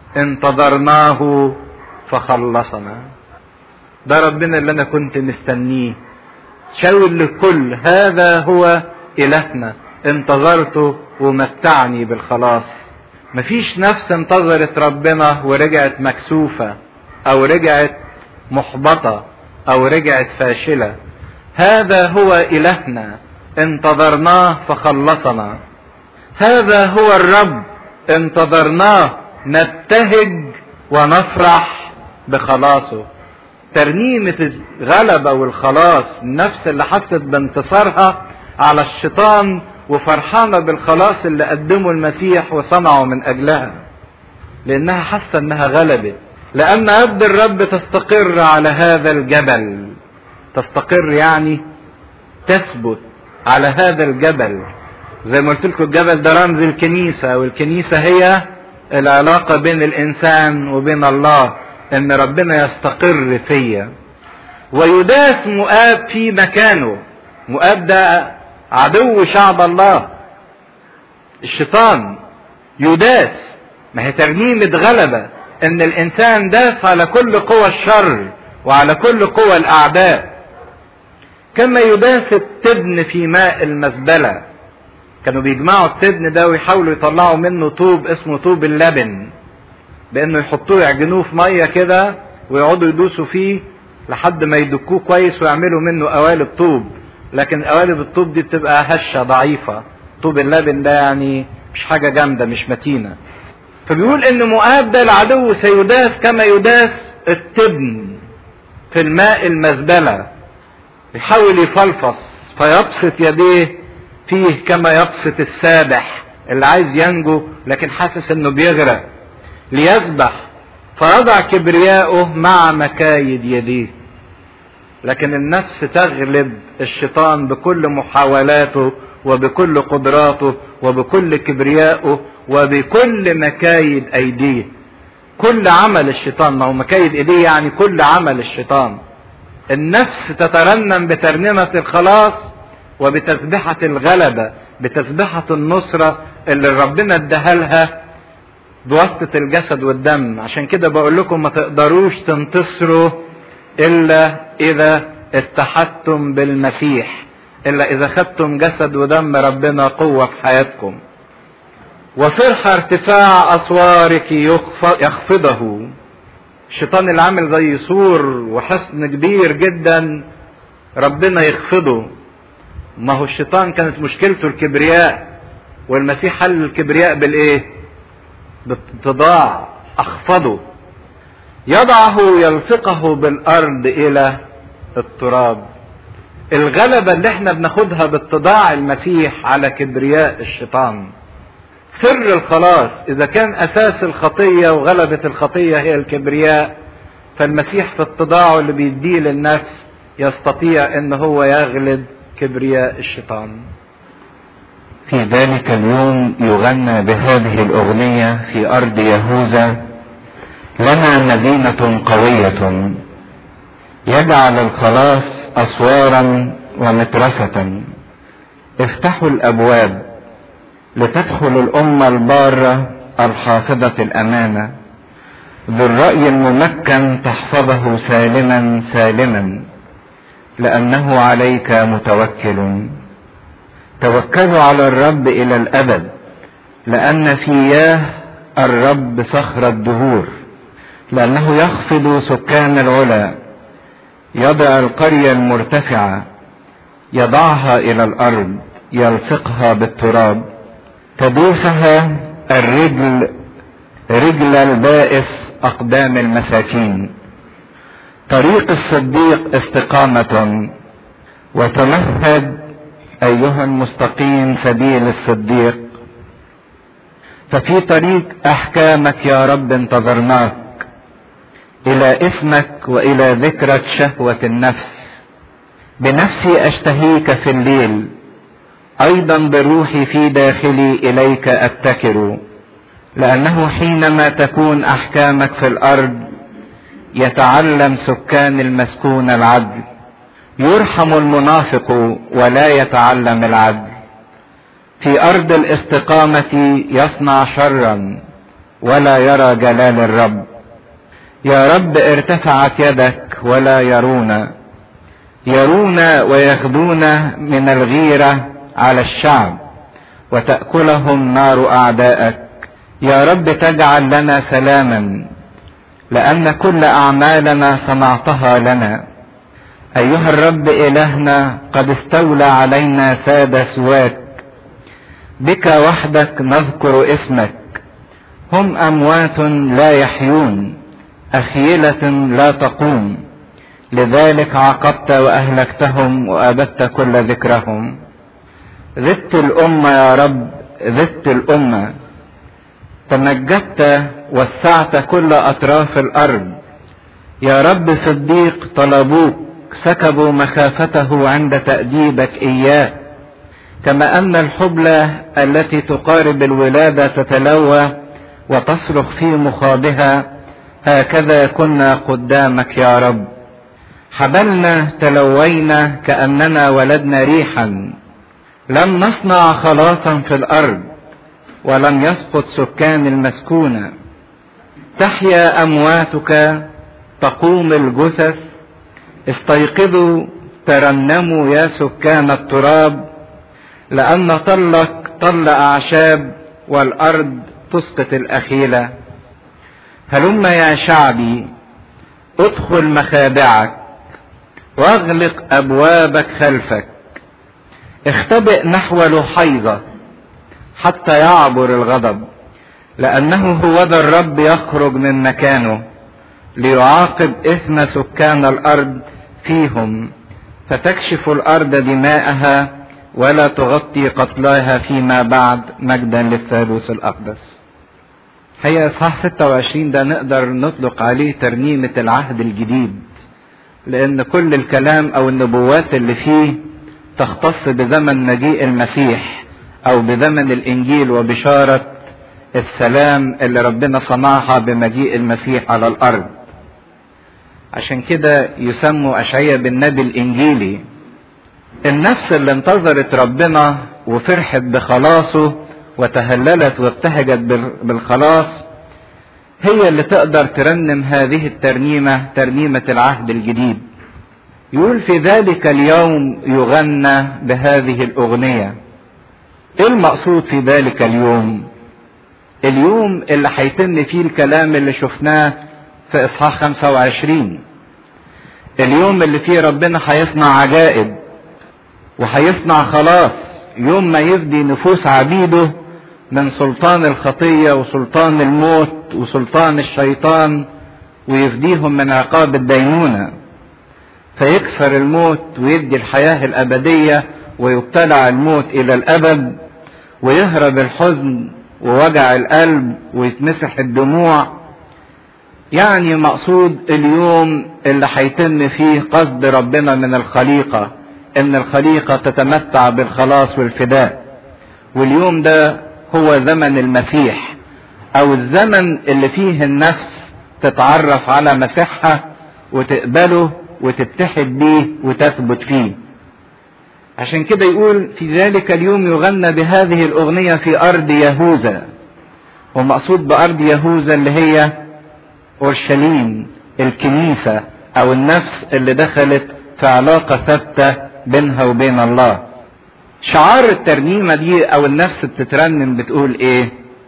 انتظرناه فخلصنا. ده ربنا اللي أنا كنت مستنيه. شاور للكل: هذا هو إلهنا انتظرته ومتعني بالخلاص. مفيش نفس انتظرت ربنا ورجعت مكسوفة أو رجعت محبطة أو رجعت فاشلة. هذا هو إلهنا انتظرناه فخلصنا. هذا هو الرب انتظرناه نبتهج ونفرح بخلاصه. ترنيمة الغلبة والخلاص، النفس اللي حست بانتصارها على الشيطان وفرحانة بالخلاص اللي قدمه المسيح وصنعه من أجلها، لأنها حاسة أنها غلبت، لأن يد الرب تستقر على هذا الجبل. تستقر يعني تثبت على هذا الجبل. زي ما قلت لكم الجبل ده رمز الكنيسة، والكنيسة هي العلاقة بين الإنسان وبين الله، إن ربنا يستقر فيا. ويداس مؤاب في مكانه. مؤاب ده عدو شعب الله، الشيطان يداس. ما هي ترنيمة غلبة إن الإنسان داس على كل قوى الشر وعلى كل قوى الأعداء. كما يداس التبن في ماء المزبلة. كانوا بيجمعوا التبن ده ويحاولوا يطلعوا منه طوب اسمه طوب اللبن، بانه يحطوه يعجنوه في ميه كده ويقعدوا يدوسوا فيه لحد ما يدكوه كويس ويعملوا منه قوالب طوب. لكن قوالب الطوب دي بتبقى هشه ضعيفه، طوب اللبن ده يعني مش حاجه جامده مش متينه. فبيقول ان مؤاب ده العدو سيداس كما يداس التبن في الماء المزبله. يحاول يفلفص فيبسط يديه فيه كما يبسط السابح اللي عايز ينجو لكن حاسس انه بيغرق، ليسبح فيضع كبرياءه مع مكايد يديه. لكن النفس تغلب الشيطان بكل محاولاته وبكل قدراته وبكل كبريائه وبكل مكايد ايديه. كل عمل الشيطان، ما هو مكايد ايديه يعني كل عمل الشيطان. النفس تترنم بترنيمة الخلاص وبتسبحة الغلبة، بتسبحة النصرة اللي ربنا اداها لها بواسطة الجسد والدم. عشان كده بقول لكم ما تقدروش تنتصروا الا اذا اتحدتم بالمسيح، الا اذا خدتم جسد ودم ربنا قوة في حياتكم. وصرح ارتفاع اسوارك يخفضه. الشيطان اللي عامل زي سور وحصن كبير جدا ربنا يخفضه. ما هو الشيطان كانت مشكلته الكبرياء، والمسيح حل الكبرياء بالايه؟ بالاتضاع. اخفضه، يضعه يلصقه بالارض الى التراب. الغلبة اللي احنا بناخدها باتضاع المسيح على كبرياء الشيطان. سر الخلاص اذا كان اساس الخطية وغلبة الخطية هي الكبرياء، فالمسيح في اتضاعه اللي بيديه للنفس يستطيع ان هو يغلب كبرياء الشيطان. في ذلك اليوم يغنى بهذه الأغنية في أرض يهوذا: لنا مدينة قوية يجعل الخلاص أسوارا ومترسة. افتحوا الأبواب لتدخل الأمة البارة الحافظة الأمانة، ذو الرأي الممكن تحفظه سالما سالما، لأنه عليك متوكل. توكلوا على الرب إلى الأبد، لأن فياه الرب صخر الدهور. لأنه يخفض سكان العلا، يضع القرية المرتفعة، يضعها إلى الأرض، يلصقها بالتراب. تدوسها الرجل رجل البائس أقدام المساكين. طريق الصديق استقامة، وتمهد أيها المستقيم سبيل الصديق. ففي طريق أحكامك يا رب انتظرناك، إلى اسمك وإلى ذكرك شهوة النفس. بنفسي أشتهيك في الليل، أيضا بروحي في داخلي إليك أتكر. لأنه حينما تكون أحكامك في الأرض يتعلم سكان المسكون العدل. يرحم المنافق ولا يتعلم العدل. في أرض الاستقامة يصنع شرا ولا يرى جلال الرب. يا رب ارتفعت يدك ولا يرون ويغدون من الغيرة على الشعب، وتأكلهم نار أعدائك. يا رب تجعل لنا سلاما، لأن كل أعمالنا صنعتها لنا. أيها الرب إلهنا قد استولى علينا سادة سواك، بك وحدك نذكر اسمك. هم أموات لا يحيون، أخيلة لا تقوم. لذلك عاقبت وأهلكتهم وأبدت كل ذكرهم. زدت الأمة يا رب، زدت الأمة. تمجدت وسعت كل أطراف الأرض. يا رب في الضيق طلبوك، سكبوا مخافته عند تأديبك إياه. كما أن الحبلى التي تقارب الولادة تتلوى وتصرخ في مخاضها، هكذا كنا قدامك يا رب. حبلنا تلوينا كأننا ولدنا ريحا. لم نصنع خلاصا في الأرض، ولم يسقط سكان المسكونة. تحيا أمواتك، تقوم الجثث. استيقظوا ترنموا يا سكان التراب، لأن طلك طل أعشاب، والأرض تسقط الأخيلة. هلم يا شعبي، ادخل مخادعك، واغلق أبوابك خلفك. اختبئ نحو لحيظة حتى يعبر الغضب، لأنه هو ذا الرب يخرج من مكانه ليعاقب إثم سكان الأرض فيهم. فتكشف الأرض دماءها ولا تغطي قتلاها فيما بعد. مجدا للثالوث الأقدس. هي إصحاح 26 ده نقدر نطلق عليه ترنيمة العهد الجديد، لأن كل الكلام أو النبوات اللي فيه تختص بزمن مجيء المسيح أو بزمن الإنجيل وبشارة السلام اللي ربنا صنعها بمجيء المسيح على الأرض. عشان كده يسموا أشعياء بالنبي الإنجيلي. النفس اللي انتظرت ربنا وفرحت بخلاصه وتهللت وابتهجت بالخلاص هي اللي تقدر ترنم هذه الترنيمة، ترنيمة العهد الجديد. يقول في ذلك اليوم يغنى بهذه الأغنية. ايه المقصود في ذلك اليوم؟ اليوم اللي هيتم فيه الكلام اللي شفناه في إصحاح 25. اليوم اللي فيه ربنا هيصنع عجائب وهيصنع خلاص، يوم ما يفدي نفوس عبيده من سلطان الخطية وسلطان الموت وسلطان الشيطان، ويفديهم من عقاب الدينونة، فيكسر الموت ويدي الحياة الأبدية ويبتلع الموت إلى الأبد، ويهرب الحزن ووجع القلب ويتمسح الدموع. يعني مقصود اليوم اللي هيتم فيه قصد ربنا من الخليقة، ان الخليقة تتمتع بالخلاص والفداء. واليوم ده هو زمن المسيح، او الزمن اللي فيه النفس تتعرف على مسيحها وتقبله وتتحد بيه وتثبت فيه. عشان كده يقول في ذلك اليوم يغنى بهذه الأغنية في أرض يهوذا. ومقصود بأرض يهوذا اللي هي أورشليم، الكنيسة أو النفس اللي دخلت في علاقة ثابتة بينها وبين الله. شعار الترنيمة دي أو النفس بتترنم بتقول إيه؟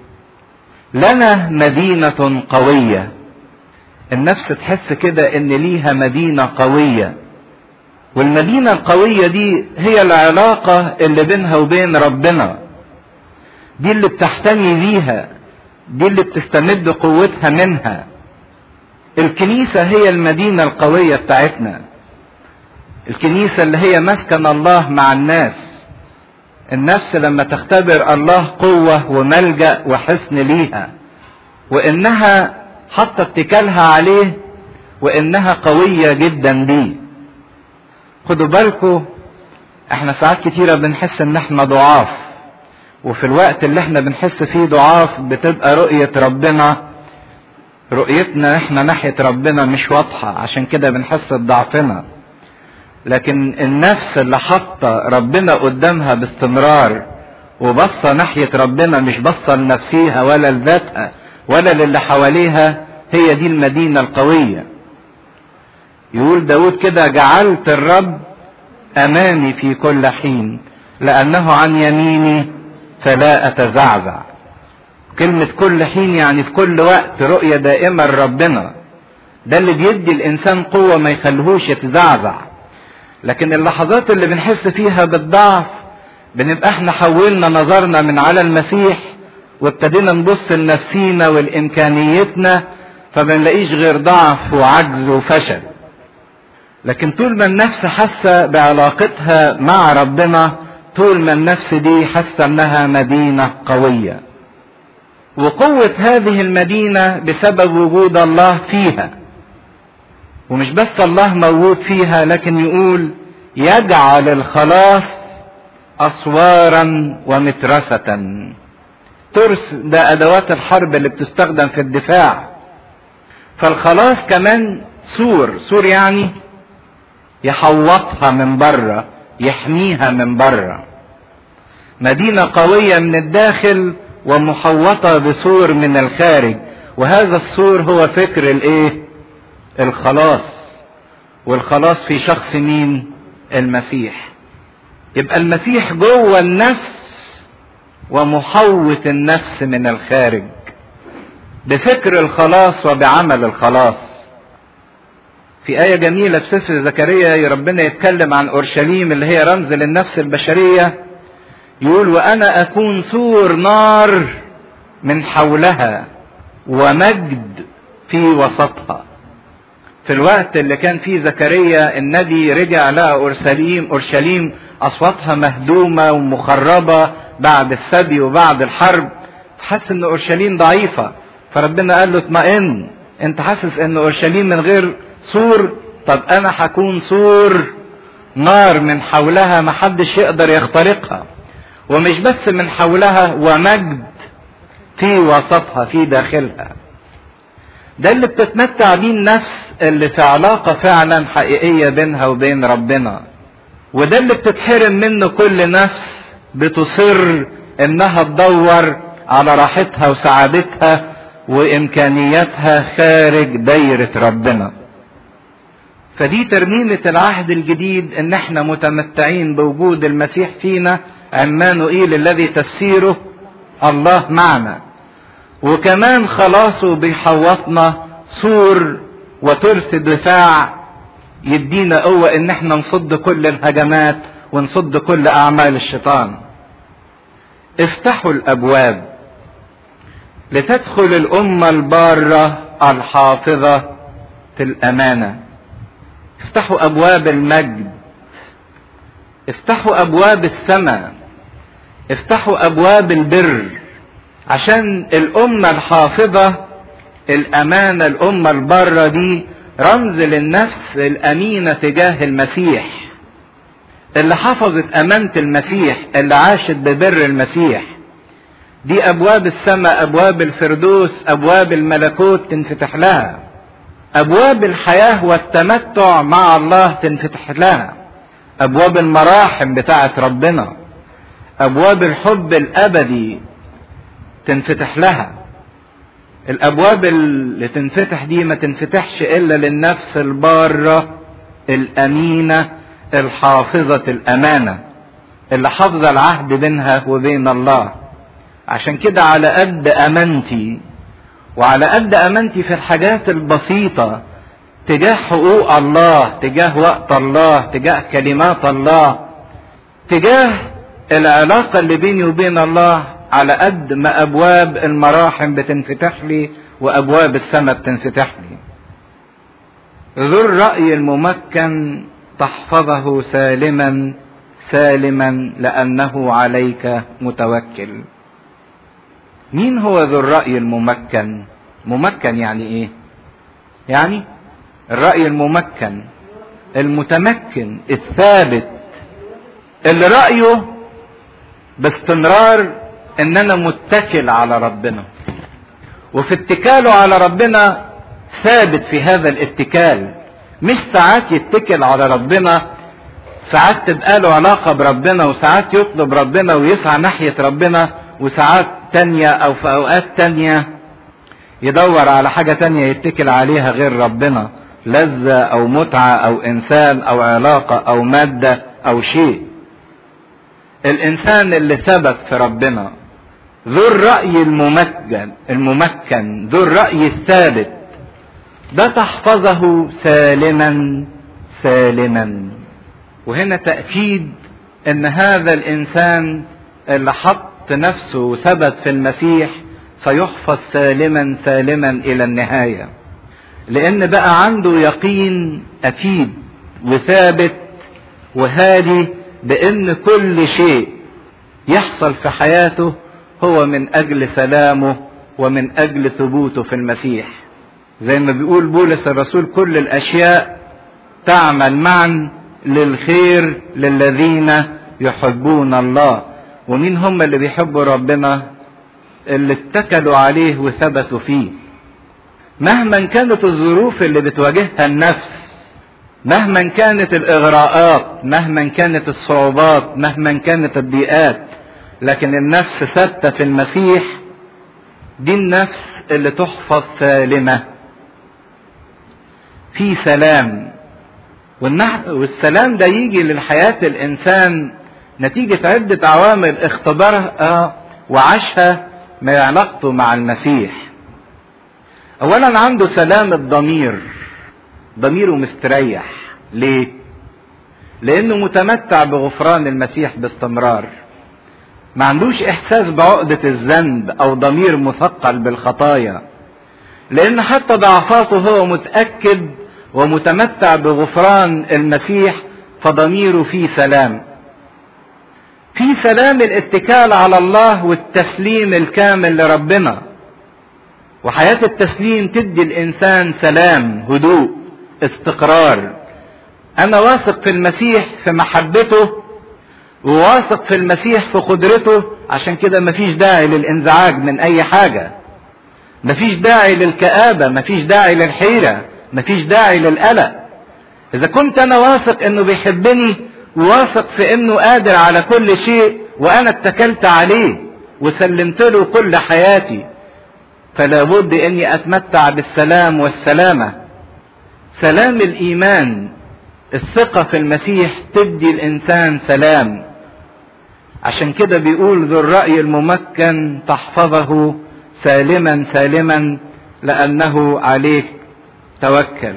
لنا مدينة قوية. النفس تحس كده إن ليها مدينة قوية، والمدينة القوية دي هي العلاقة اللي بينها وبين ربنا، دي اللي بتحتمي بيها، دي اللي بتستمد قوتها منها. الكنيسة هي المدينة القوية بتاعتنا، الكنيسة اللي هي مسكن الله مع الناس. النفس لما تختبر الله قوة وملجأ وحصن ليها، وإنها حاطة اتكالها عليه، وإنها قوية جدا بيه. خدوا بالكم، احنا ساعات كتيرة بنحس ان احنا ضعاف، وفي الوقت اللي احنا بنحس فيه ضعاف بتبقى رؤية ربنا، رؤيتنا احنا ناحية ربنا مش واضحة، عشان كده بنحس بضعفنا. لكن النفس اللي حاطة ربنا قدامها باستمرار وبصة ناحية ربنا، مش بصة لنفسيها ولا لذاتها ولا للي حواليها، هي دي المدينة القوية. يقول داود كده: جعلت الرب امامي في كل حين، لانه عن يميني فلا اتزعزع. كلمة كل حين يعني في كل وقت، رؤية دائمة لربنا. ده اللي بيدي الانسان قوة ما يخليهوش يتزعزع. لكن اللحظات اللي بنحس فيها بالضعف بنبقى احنا حولنا نظرنا من على المسيح وابتدينا نبص لنفسينا والامكانيتنا، فبنلاقيش غير ضعف وعجز وفشل. لكن طول ما النفس حاسة بعلاقتها مع ربنا، طول ما النفس دي حاسة انها مدينة قوية. وقوة هذه المدينة بسبب وجود الله فيها. ومش بس الله موجود فيها، لكن يقول يجعل الخلاص أسوارا ومترسة. ترس ده أدوات الحرب اللي بتستخدم في الدفاع. فالخلاص كمان سور، سور يعني يحوطها من بره، يحميها من بره. مدينة قوية من الداخل ومحوطة بسور من الخارج، وهذا السور هو فكر الايه؟ الخلاص. والخلاص في شخص مين؟ المسيح. يبقى المسيح جوه النفس ومحوط النفس من الخارج بفكر الخلاص وبعمل الخلاص. في آية جميلة في سفر زكريا ربنا يتكلم عن أورشليم اللي هي رمز للنفس البشرية. يقول: وأنا أكون سور نار من حولها ومجد في وسطها. في الوقت اللي كان فيه زكريا النبي رجع لقى أورشليم أصواتها مهدومة ومخربة بعد السبي وبعد الحرب، حس إن أورشليم ضعيفة. فربنا قال له: اطمئن، أنت حاسس إن أورشليم من غير سور؟ طب أنا هكون سور نار من حولها محدش يقدر يخترقها، ومش بس من حولها، ومجد في وسطها في داخلها. ده اللي بتتمتع بيه النفس اللي في علاقة فعلا حقيقية بينها وبين ربنا. وده اللي بتتحرم منه كل نفس بتصر انها تدور على راحتها وسعادتها وامكانياتها خارج دايرة ربنا. فدي ترنيمة العهد الجديد، ان احنا متمتعين بوجود المسيح فينا، عمانوئيل الذي تفسيره الله معنا، وكمان خلاصه بيحوطنا سور وترس دفاع يدينا قوة ان احنا نصد كل الهجمات ونصد كل اعمال الشيطان. افتحوا الابواب لتدخل الامة البارة الحافظة الامانة. افتحوا ابواب المجد، افتحوا ابواب السماء، افتحوا ابواب البر، عشان الامة الحافظة الامانة، الامة البارة دي رمز للنفس الامينة تجاه المسيح، اللي حفظت امانة المسيح، اللي عاشت ببر المسيح. دي ابواب السماء، ابواب الفردوس، ابواب الملكوت تنفتح لها، ابواب الحياة والتمتع مع الله تنفتح لها، ابواب المراحم بتاعت ربنا، ابواب الحب الابدي تنفتح لها. الابواب اللي تنفتح دي ما تنفتحش الا للنفس البارة الامينة الحافظة الامانة، اللي حافظة العهد بينها وبين الله. عشان كده على قد امانتي، وعلى قد امانتي في الحاجات البسيطة تجاه حقوق الله، تجاه وقت الله، تجاه كلمات الله، تجاه العلاقة اللي بيني وبين الله، على قد ما ابواب المراحم بتنفتح لي وابواب السماء بتنفتح لي. ذو الرأي الممكن تحفظه سالما سالما لأنه عليك متوكل. مين هو ذو الرأي الممكن؟ ممكن يعني ايه؟ يعني الرأي الممكن، المتمكن، الثابت، اللي رأيه باستمرار ان انا متكل على ربنا، وفي اتكاله على ربنا ثابت في هذا الاتكال. مش ساعات يتكل على ربنا، ساعات تبقى له علاقة بربنا، وساعات يطلب ربنا ويسعى ناحية ربنا، وساعات تانية او في اوقات تانية يدور على حاجة تانية يتكل عليها غير ربنا، لذة او متعة او انسان او علاقة او مادة او شيء. الانسان اللي ثبت في ربنا ذو الرأي الممكن ذو الرأي الثابت ده تحفظه سالما سالما. وهنا تأكيد ان هذا الانسان اللي حط نفسه وثبت في المسيح سيحفظ سالما سالما الى النهاية، لان بقى عنده يقين اكيد وثابت وهادي بان كل شيء يحصل في حياته هو من اجل سلامه ومن اجل ثبوته في المسيح. زي ما بيقول بولس الرسول كل الاشياء تعمل معا للخير للذين يحبون الله. ومين هم اللي بيحبوا ربنا؟ اللي اتكلوا عليه وثبتوا فيه. مهما كانت الظروف اللي بتواجهها النفس، مهما كانت الاغراءات، مهما كانت الصعوبات، مهما كانت الضيقات، لكن النفس ثابته في المسيح، دي النفس اللي تحفظ سالمه في سلام. والسلام ده يجي للحياة الإنسان نتيجة عدة عوامل اختبرها وعاشها ما علاقته مع المسيح. أولا عنده سلام الضمير، ضميره مستريح. ليه؟ لأنه متمتع بغفران المسيح باستمرار، ما عندوش إحساس بعقدة الذنب أو ضمير مثقل بالخطايا، لأن حتى ضعفاته هو متأكد ومتمتع بغفران المسيح، فضميره فيه سلام. في سلام الاتكال على الله والتسليم الكامل لربنا. وحياة التسليم تدي الإنسان سلام، هدوء، استقرار. أنا واثق في المسيح في محبته، وواثق في المسيح في قدرته، عشان كده مفيش داعي للانزعاج من أي حاجة، مفيش داعي للكآبة، مفيش داعي للحيرة، مفيش داعي للقلق. اذا كنت انا واثق انه بيحبني وواثق في انه قادر على كل شيء، وانا اتكلت عليه وسلمت له كل حياتي، فلا بد اني اتمتع بالسلام والسلامة. سلام الايمان، الثقة في المسيح تدي الانسان سلام. عشان كده بيقول ذو الرأي الممكن تحفظه سالما سالما لانه عليك توكل.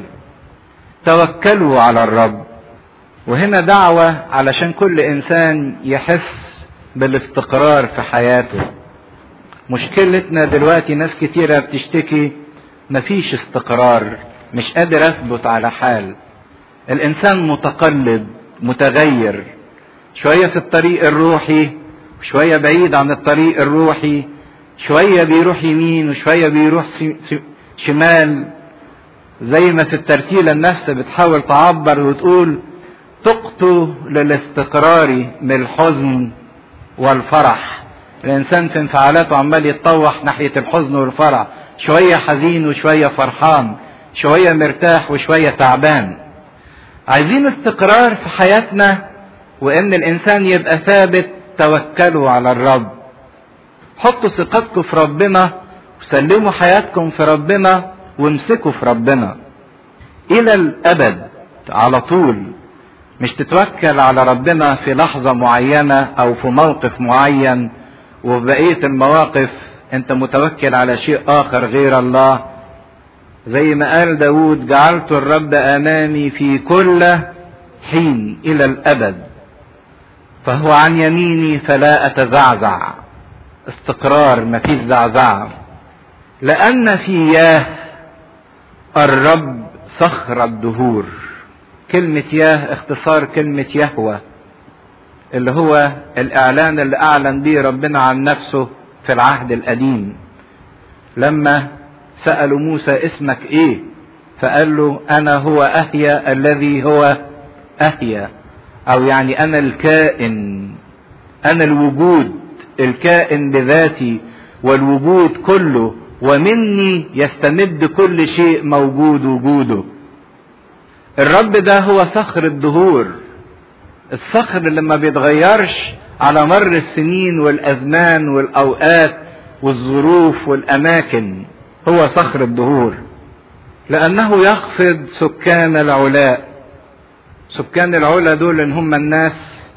توكلوا على الرب. وهنا دعوة علشان كل انسان يحس بالاستقرار في حياته. مشكلتنا دلوقتي ناس كتيرة بتشتكي مفيش استقرار، مش قادر اثبت على حال. الانسان متقلب متغير، شوية في الطريق الروحي وشوية بعيد عن الطريق الروحي، شوية بيروح يمين وشوية بيروح شمال. زي ما في الترتيلة النفس بتحاول تعبر وتقول تقطو للاستقرار من الحزن والفرح. الانسان في انفعالاته عمال يتطوح ناحية الحزن والفرح، شوية حزين وشوية فرحان، شوية مرتاح وشوية تعبان. عايزين استقرار في حياتنا وان الانسان يبقى ثابت. توكلوا على الرب. حطوا ثقتكم في ربنا وسلموا حياتكم في ربنا وامسكوا في ربنا الى الابد على طول. مش تتوكل على ربنا في لحظة معينة او في موقف معين وفي بقية المواقف انت متوكل على شيء اخر غير الله. زي ما قال داود جعلت الرب امامي في كل حين الى الابد، فهو عن يميني فلا اتزعزع. استقرار، مفيش زعزعة. لان في ياه الرب صخر الدهور. كلمة ياه اختصار كلمة يهوه، اللي هو الاعلان اللي اعلن به ربنا عن نفسه في العهد القديم. لما سألوا موسى اسمك ايه؟ فقال له انا هو اهيا الذي هو اهيا، او يعني انا الكائن، انا الوجود، الكائن بذاتي والوجود كله، ومني يستمد كل شيء موجود وجوده. الرب ده هو صخر الدهور، الصخر اللي ما بيتغيرش على مر السنين والازمان والاوقات والظروف والاماكن. هو صخر الدهور لانه يخفض سكان العلاء. سكان العلا دول ان هم الناس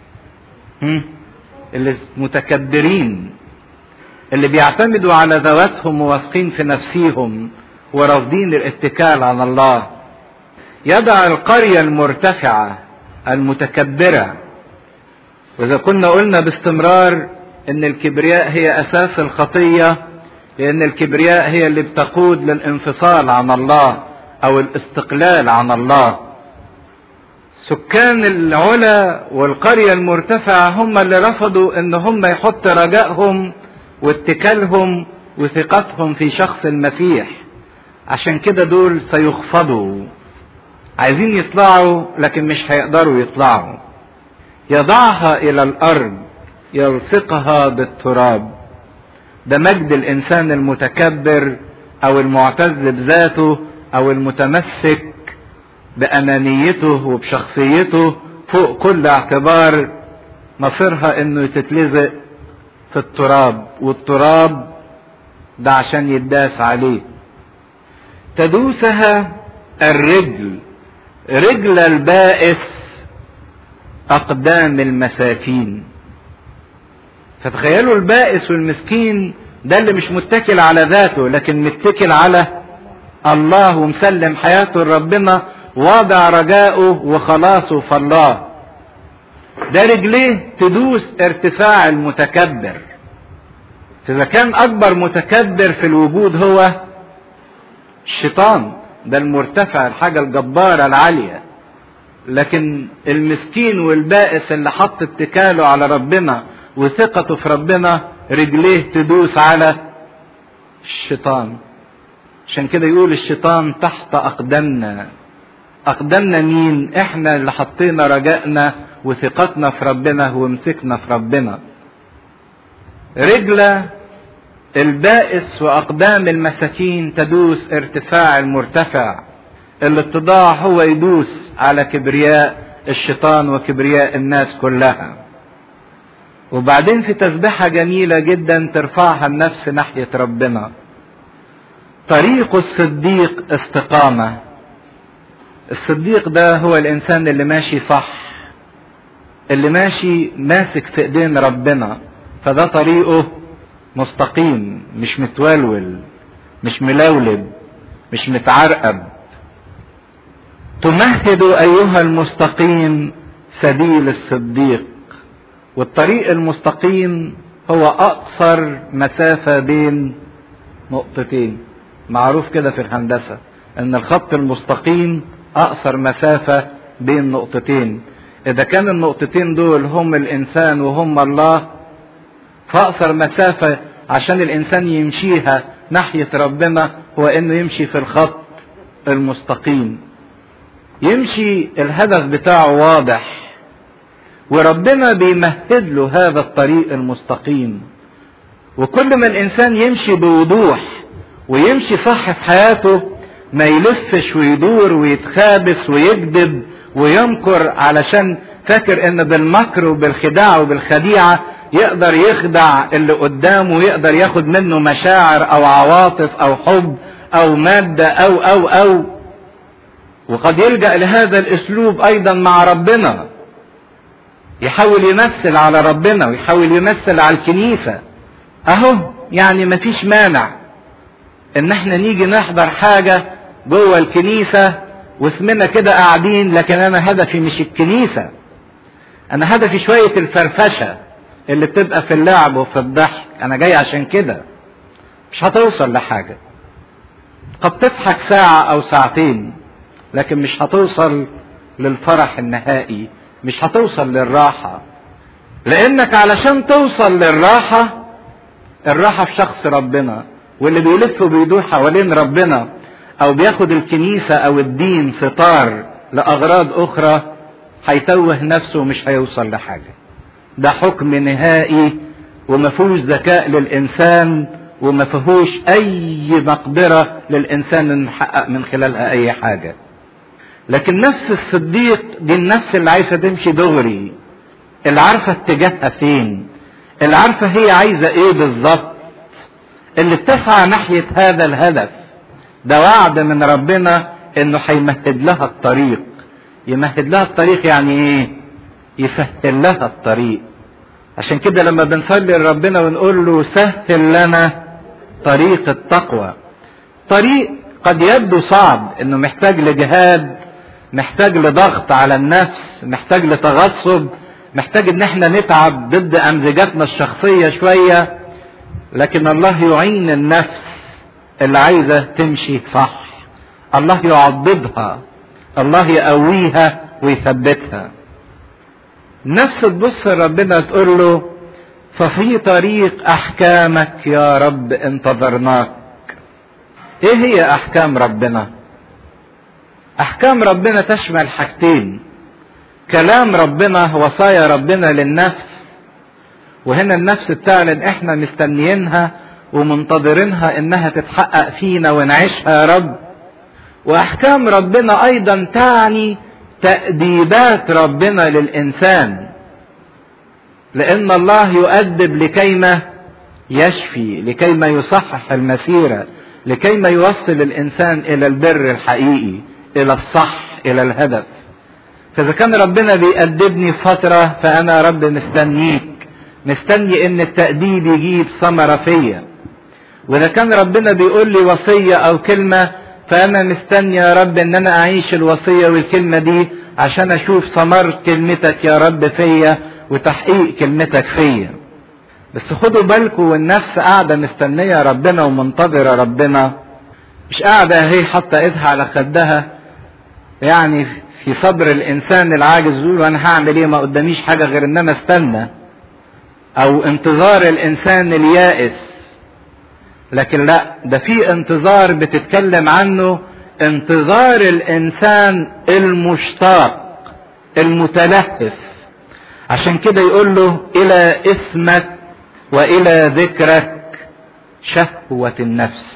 اللي متكبرين، اللي بيعتمدوا على ذواتهم وواثقين في نفسيهم ورافضين الاتكال على الله. يدع القرية المرتفعة المتكبرة. واذا كنا قلنا باستمرار ان الكبرياء هي اساس الخطية، لان الكبرياء هي اللي بتقود للانفصال عن الله او الاستقلال عن الله. سكان العلا والقرية المرتفعة هم اللي رفضوا ان هم يحط رجائهم واتكالهم وثقتهم في شخص المسيح. عشان كده دول سيخفضوا، عايزين يطلعوا لكن مش هيقدروا يطلعوا. يضعها الى الارض يلصقها بالتراب. ده مجد الانسان المتكبر او المعتز بذاته او المتمسك بانانيته وبشخصيته فوق كل اعتبار. مصيرها انه تتلزق في التراب، والتراب ده عشان يداس عليه. تدوسها الرجل، رجل البائس اقدام المساكين. فتخيلوا البائس والمسكين ده اللي مش متكل على ذاته لكن متكل على الله ومسلم حياته لربنا، واضع رجاؤه وخلاصه في الله. ده رجليه تدوس ارتفاع المتكبر. إذا كان أكبر متكبر في الوجود هو الشيطان، ده المرتفع، الحاجة الجبارة العالية، لكن المسكين والبائس اللي حط اتكاله على ربنا وثقته في ربنا رجليه تدوس على الشيطان. عشان كده يقول الشيطان تحت أقدامنا. أقدامنا مين؟ إحنا اللي حطينا رجائنا وثقتنا في ربنا ومسكنا في ربنا. رجل البائس وأقدام المساكين تدوس ارتفاع المرتفع. الاتضاع هو يدوس على كبرياء الشيطان وكبرياء الناس كلها. وبعدين في تسبيحة جميلة جدا ترفعها النفس ناحية ربنا. طريق الصديق استقامة. الصديق ده هو الانسان اللي ماشي صح، اللي ماشي ماسك في ايدين ربنا، فده طريقه مستقيم، مش متولول، مش ملولب، مش متعرقب. تمهد ايها المستقيم سبيل الصديق. والطريق المستقيم هو اقصر مسافة بين نقطتين. معروف كده في الهندسة ان الخط المستقيم اقصر مسافة بين نقطتين. اذا كان النقطتين دول هم الانسان وهم الله، فاقصر مسافة عشان الانسان يمشيها ناحية ربنا هو انه يمشي في الخط المستقيم، يمشي الهدف بتاعه واضح، وربنا بيمهد له هذا الطريق المستقيم. وكل ما الانسان يمشي بوضوح ويمشي صح في حياته، ما يلفش ويدور ويتخابس ويكذب ويمكر علشان فاكر ان بالمكر وبالخداع وبالخديعة يقدر يخدع اللي قدامه ويقدر ياخد منه مشاعر او عواطف او حب او مادة او وقد يلجأ لهذا الاسلوب ايضا مع ربنا، يحاول يمثل على ربنا ويحاول يمثل على الكنيسة. اهو يعني مفيش مانع ان احنا نيجي نحضر حاجة جوه الكنيسة واسمنا كده قاعدين، لكن انا هدفي مش الكنيسة، انا هدفي شوية الفرفشة اللي بتبقى في اللعب وفي الضحك. انا جاي عشان كده. مش هتوصل لحاجة. قد تضحك ساعة او ساعتين، لكن مش هتوصل للفرح النهائي، مش هتوصل للراحة. لانك علشان توصل للراحة، الراحة في شخص ربنا، واللي بيلف وبيدور حوالين ربنا او بياخد الكنيسة او الدين ستار لاغراض اخرى هيتوه نفسه ومش هيوصل لحاجة. ده حكم نهائي ومفهوش ذكاء للانسان ومفهوش اي مقدرة للانسان ان يحقق من خلالها اي حاجة. لكن نفس الصديق دي النفس اللي عايزة تمشي دغري، اللي عارفة اتجاهها فين، اللي عارفة هي عايزة ايه بالظبط، اللي بتسعى ناحية هذا الهدف. ده وعد من ربنا انه هيمهد لها الطريق. يمهد لها الطريق يعني ايه؟ يسهل لها الطريق. عشان كده لما بنصلي لربنا ونقول له سهل لنا طريق التقوى، طريق قد يبدو صعب، انه محتاج لجهاد، محتاج لضغط على النفس، محتاج لتغصب، محتاج ان احنا نتعب ضد امزجاتنا الشخصية شوية، لكن الله يعين النفس اللي عايزة تمشي صح. الله يعضدها، الله يقويها ويثبتها. نفس تبص ربنا تقول له ففي طريق احكامك يا رب انتظرناك. ايه هي احكام ربنا؟ احكام ربنا تشمل حاجتين: كلام ربنا، وصايا ربنا للنفس، وهنا النفس بتعلن احنا مستنيينها ومنتظرينها انها تتحقق فينا ونعيشها يا رب. واحكام ربنا ايضا تعني تأديبات ربنا للانسان، لان الله يؤدب لكيما يشفي، لكيما يصحح المسيرة، لكيما يوصل الانسان الى البر الحقيقي، الى الصح، الى الهدف. فاذا كان ربنا بيأدبني فترة، فانا رب مستني ان التأديب يجيب ثمرة فيا. واذا كان ربنا بيقول لي وصية او كلمة، فانا مستني يا رب ان انا اعيش الوصية والكلمة دي عشان اشوف ثمرة كلمتك يا رب فيا وتحقيق كلمتك فيا. بس خدوا بالكم، والنفس قاعدة مستنية ربنا ومنتظرة ربنا، مش قاعدة هي حاطة ايدها على خدها يعني في صبر الانسان العاجز يقول وانا هعمل ايه، ما قداميش حاجة غير ان انا استنى، او انتظار الانسان اليائس. لكن لا، ده في انتظار بتتكلم عنه، انتظار الانسان المشتاق المتلهف. عشان كده يقول له الى اسمك والى ذكرك شهوة النفس.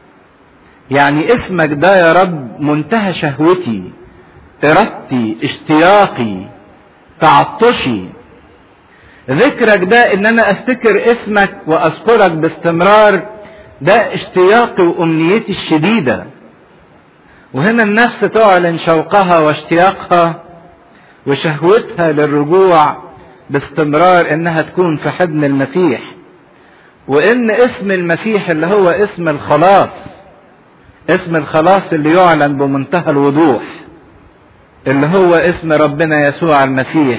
يعني اسمك ده يا رب منتهى شهوتي، ارادتي، اشتياقي، تعطشي. ذكرك ده ان انا افتكر اسمك واذكرك باستمرار، ده اشتياقي وامنيتي الشديدة. وهنا النفس تعلن شوقها واشتياقها وشهوتها للرجوع باستمرار انها تكون في حضن المسيح، وان اسم المسيح اللي هو اسم الخلاص، اسم الخلاص اللي يعلن بمنتهى الوضوح، اللي هو اسم ربنا يسوع المسيح.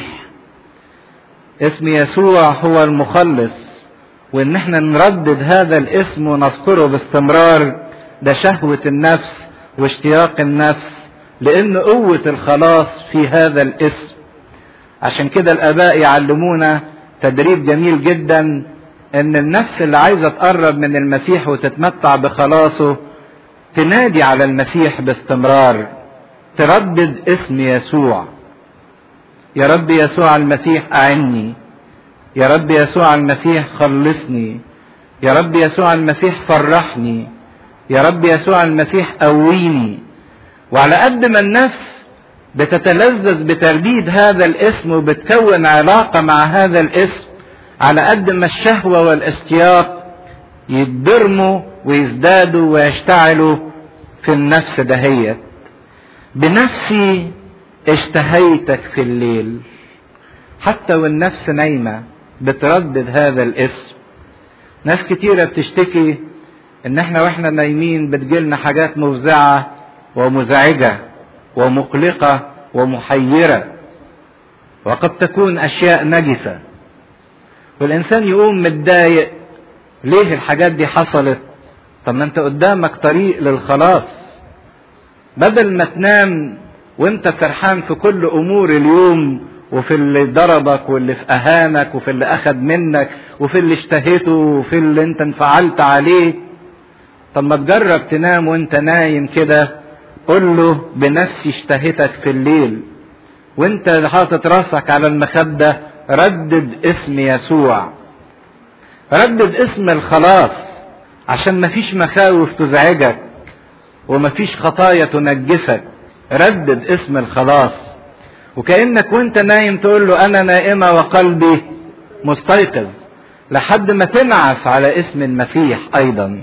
اسم يسوع هو المخلص، وان احنا نردد هذا الاسم ونذكره باستمرار، ده شهوة النفس واشتياق النفس، لان قوة الخلاص في هذا الاسم. عشان كده الاباء يعلمونا تدريب جميل جدا، ان النفس اللي عايزة تقرب من المسيح وتتمتع بخلاصه تنادي على المسيح باستمرار، تردد اسم يسوع. يا رب يسوع المسيح اعني، يا رب يسوع المسيح خلصني، يا رب يسوع المسيح فرحني، يا رب يسوع المسيح قويني. وعلى قد ما النفس بتتلذذ بترديد هذا الاسم وبتكون علاقة مع هذا الاسم، على قد ما الشهوة والاشتياق يتضرموا ويزدادوا ويشتعلوا في النفس دهيت. بنفسي اشتهيتك في الليل، حتى والنفس نايمة بتردد هذا الاسم. ناس كتيرة بتشتكي ان احنا واحنا نايمين بتجيلنا حاجات مفزعة ومزعجة ومقلقة ومحيرة، وقد تكون اشياء نجسة، والانسان يقوم متضايق، ليه الحاجات دي حصلت؟ طب ما انت قدامك طريق للخلاص. بدل ما تنام وانت سرحان في كل امور اليوم، وفي اللي ضربك واللي في اهانك وفي اللي اخد منك وفي اللي اشتهيته وفي اللي انت انفعلت عليه، طب ما تجرب تنام وانت نايم كده، قل له بنفسي اشتهيتك في الليل، وانت حاطط راسك على المخدة ردد اسم يسوع، ردد اسم الخلاص، عشان مفيش مخاوف تزعجك ومفيش خطايا تنجسك. ردد اسم الخلاص، وكأنك وانت نايم تقول له انا نائمة وقلبي مستيقظ، لحد ما تنعس على اسم المسيح ايضا.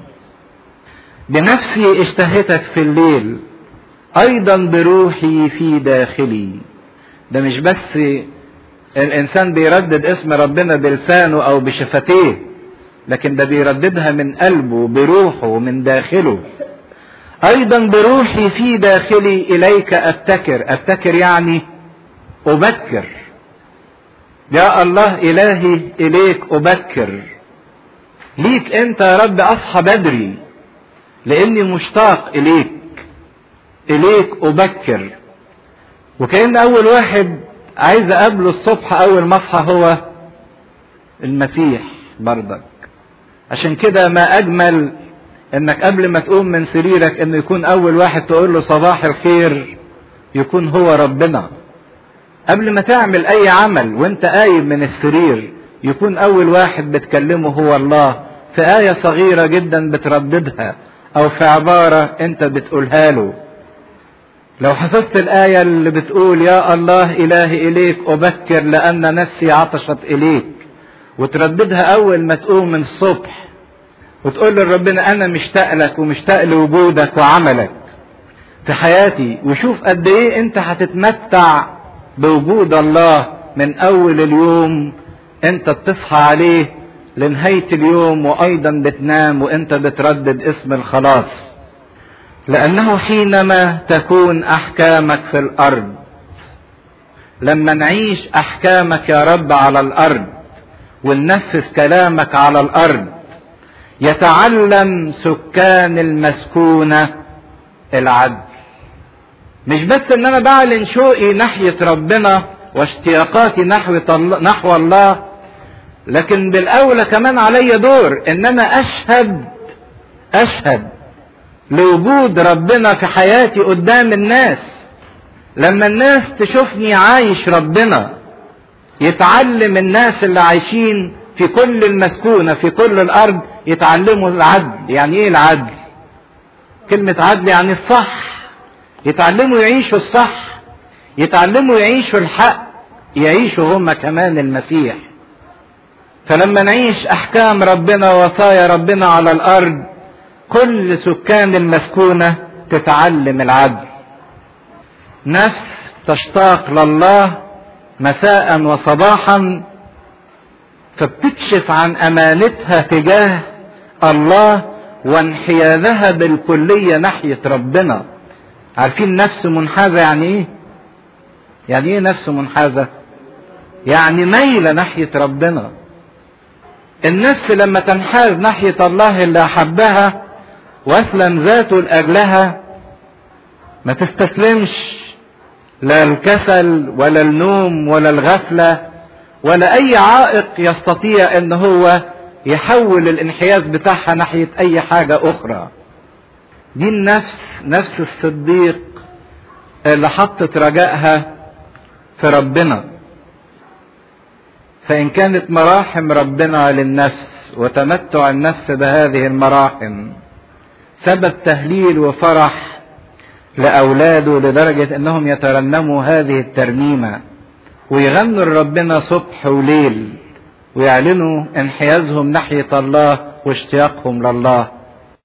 بنفسي اشتهيتك في الليل، ايضا بروحي في داخلي. ده مش بس الانسان بيردد اسم ربنا بلسانه او بشفتيه، لكن ده بيرددها من قلبه بروحه ومن داخله. ايضا بروحي في داخلي اليك ابتكر. ابتكر يعني ابكر. يا الله الهي اليك ابكر، ليك انت يا رب اصحى بدري، لاني مشتاق اليك، اليك ابكر. وكأن اول واحد عايز اقابله الصبح اول ما اصحى هو المسيح برضك. عشان كده ما اجمل انك قبل ما تقوم من سريرك انه يكون اول واحد تقول له صباح الخير يكون هو ربنا. قبل ما تعمل اي عمل وانت قايم من السرير يكون اول واحد بتكلمه هو الله، في آية صغيرة جدا بترددها او في عبارة انت بتقولها له. لو حفظت الآية اللي بتقول يا الله إلهي إليك أبكر لأن نفسي عطشت إليك، وترددها أول ما تقوم من الصبح وتقول لربنا أنا مشتاق لك ومشتاق لوجودك وعملك في حياتي، وشوف قد إيه أنت هتتمتع بوجود الله من أول اليوم أنت بتصحى عليه لنهاية اليوم، وأيضا بتنام وأنت بتردد اسم الخلاص. لأنه حينما تكون أحكامك في الأرض، لما نعيش أحكامك يا رب على الأرض وننفذ كلامك على الأرض، يتعلم سكان المسكونة العدل. مش بس ان انا بعلن شوقي ناحية ربنا واشتياقاتي نحو الله، لكن بالاولى كمان علي دور ان انا اشهد لوجود ربنا في حياتي قدام الناس. لما الناس تشوفني عايش ربنا، يتعلم الناس اللي عايشين في كل المسكونة في كل الارض يتعلموا العدل. يعني ايه العدل؟ كلمة عدل يعني الصح، يتعلموا يعيشوا الصح، يتعلموا يعيشوا الحق، يعيشوا هم كمان المسيح. فلما نعيش احكام ربنا ووصايا ربنا على الارض كل سكان المسكونة تتعلم العدل. نفس تشتاق لله مساء وصباحا، فبتكشف عن امانتها تجاه الله وانحيازها بالكلية ناحية ربنا. عارفين نفس منحازة يعني ايه؟ يعني ايه نفس منحازة؟ يعني ميلة ناحية ربنا. النفس لما تنحاز ناحية الله اللي احبها واسلم ذاته لاجلها، ما تستسلمش لا الكسل ولا النوم ولا الغفلة ولا اي عائق يستطيع ان هو يحول الانحياز بتاعها ناحية اي حاجة اخرى. دي النفس، نفس الصديق اللي حطت رجائها في ربنا. فان كانت مراحم ربنا للنفس وتمتع النفس بهذه المراحم سبب تهليل وفرح لأولاده لدرجة أنهم يترنموا هذه الترنيمة ويغنوا لربنا صبح وليل ويعلنوا انحيازهم ناحية الله واشتياقهم لله،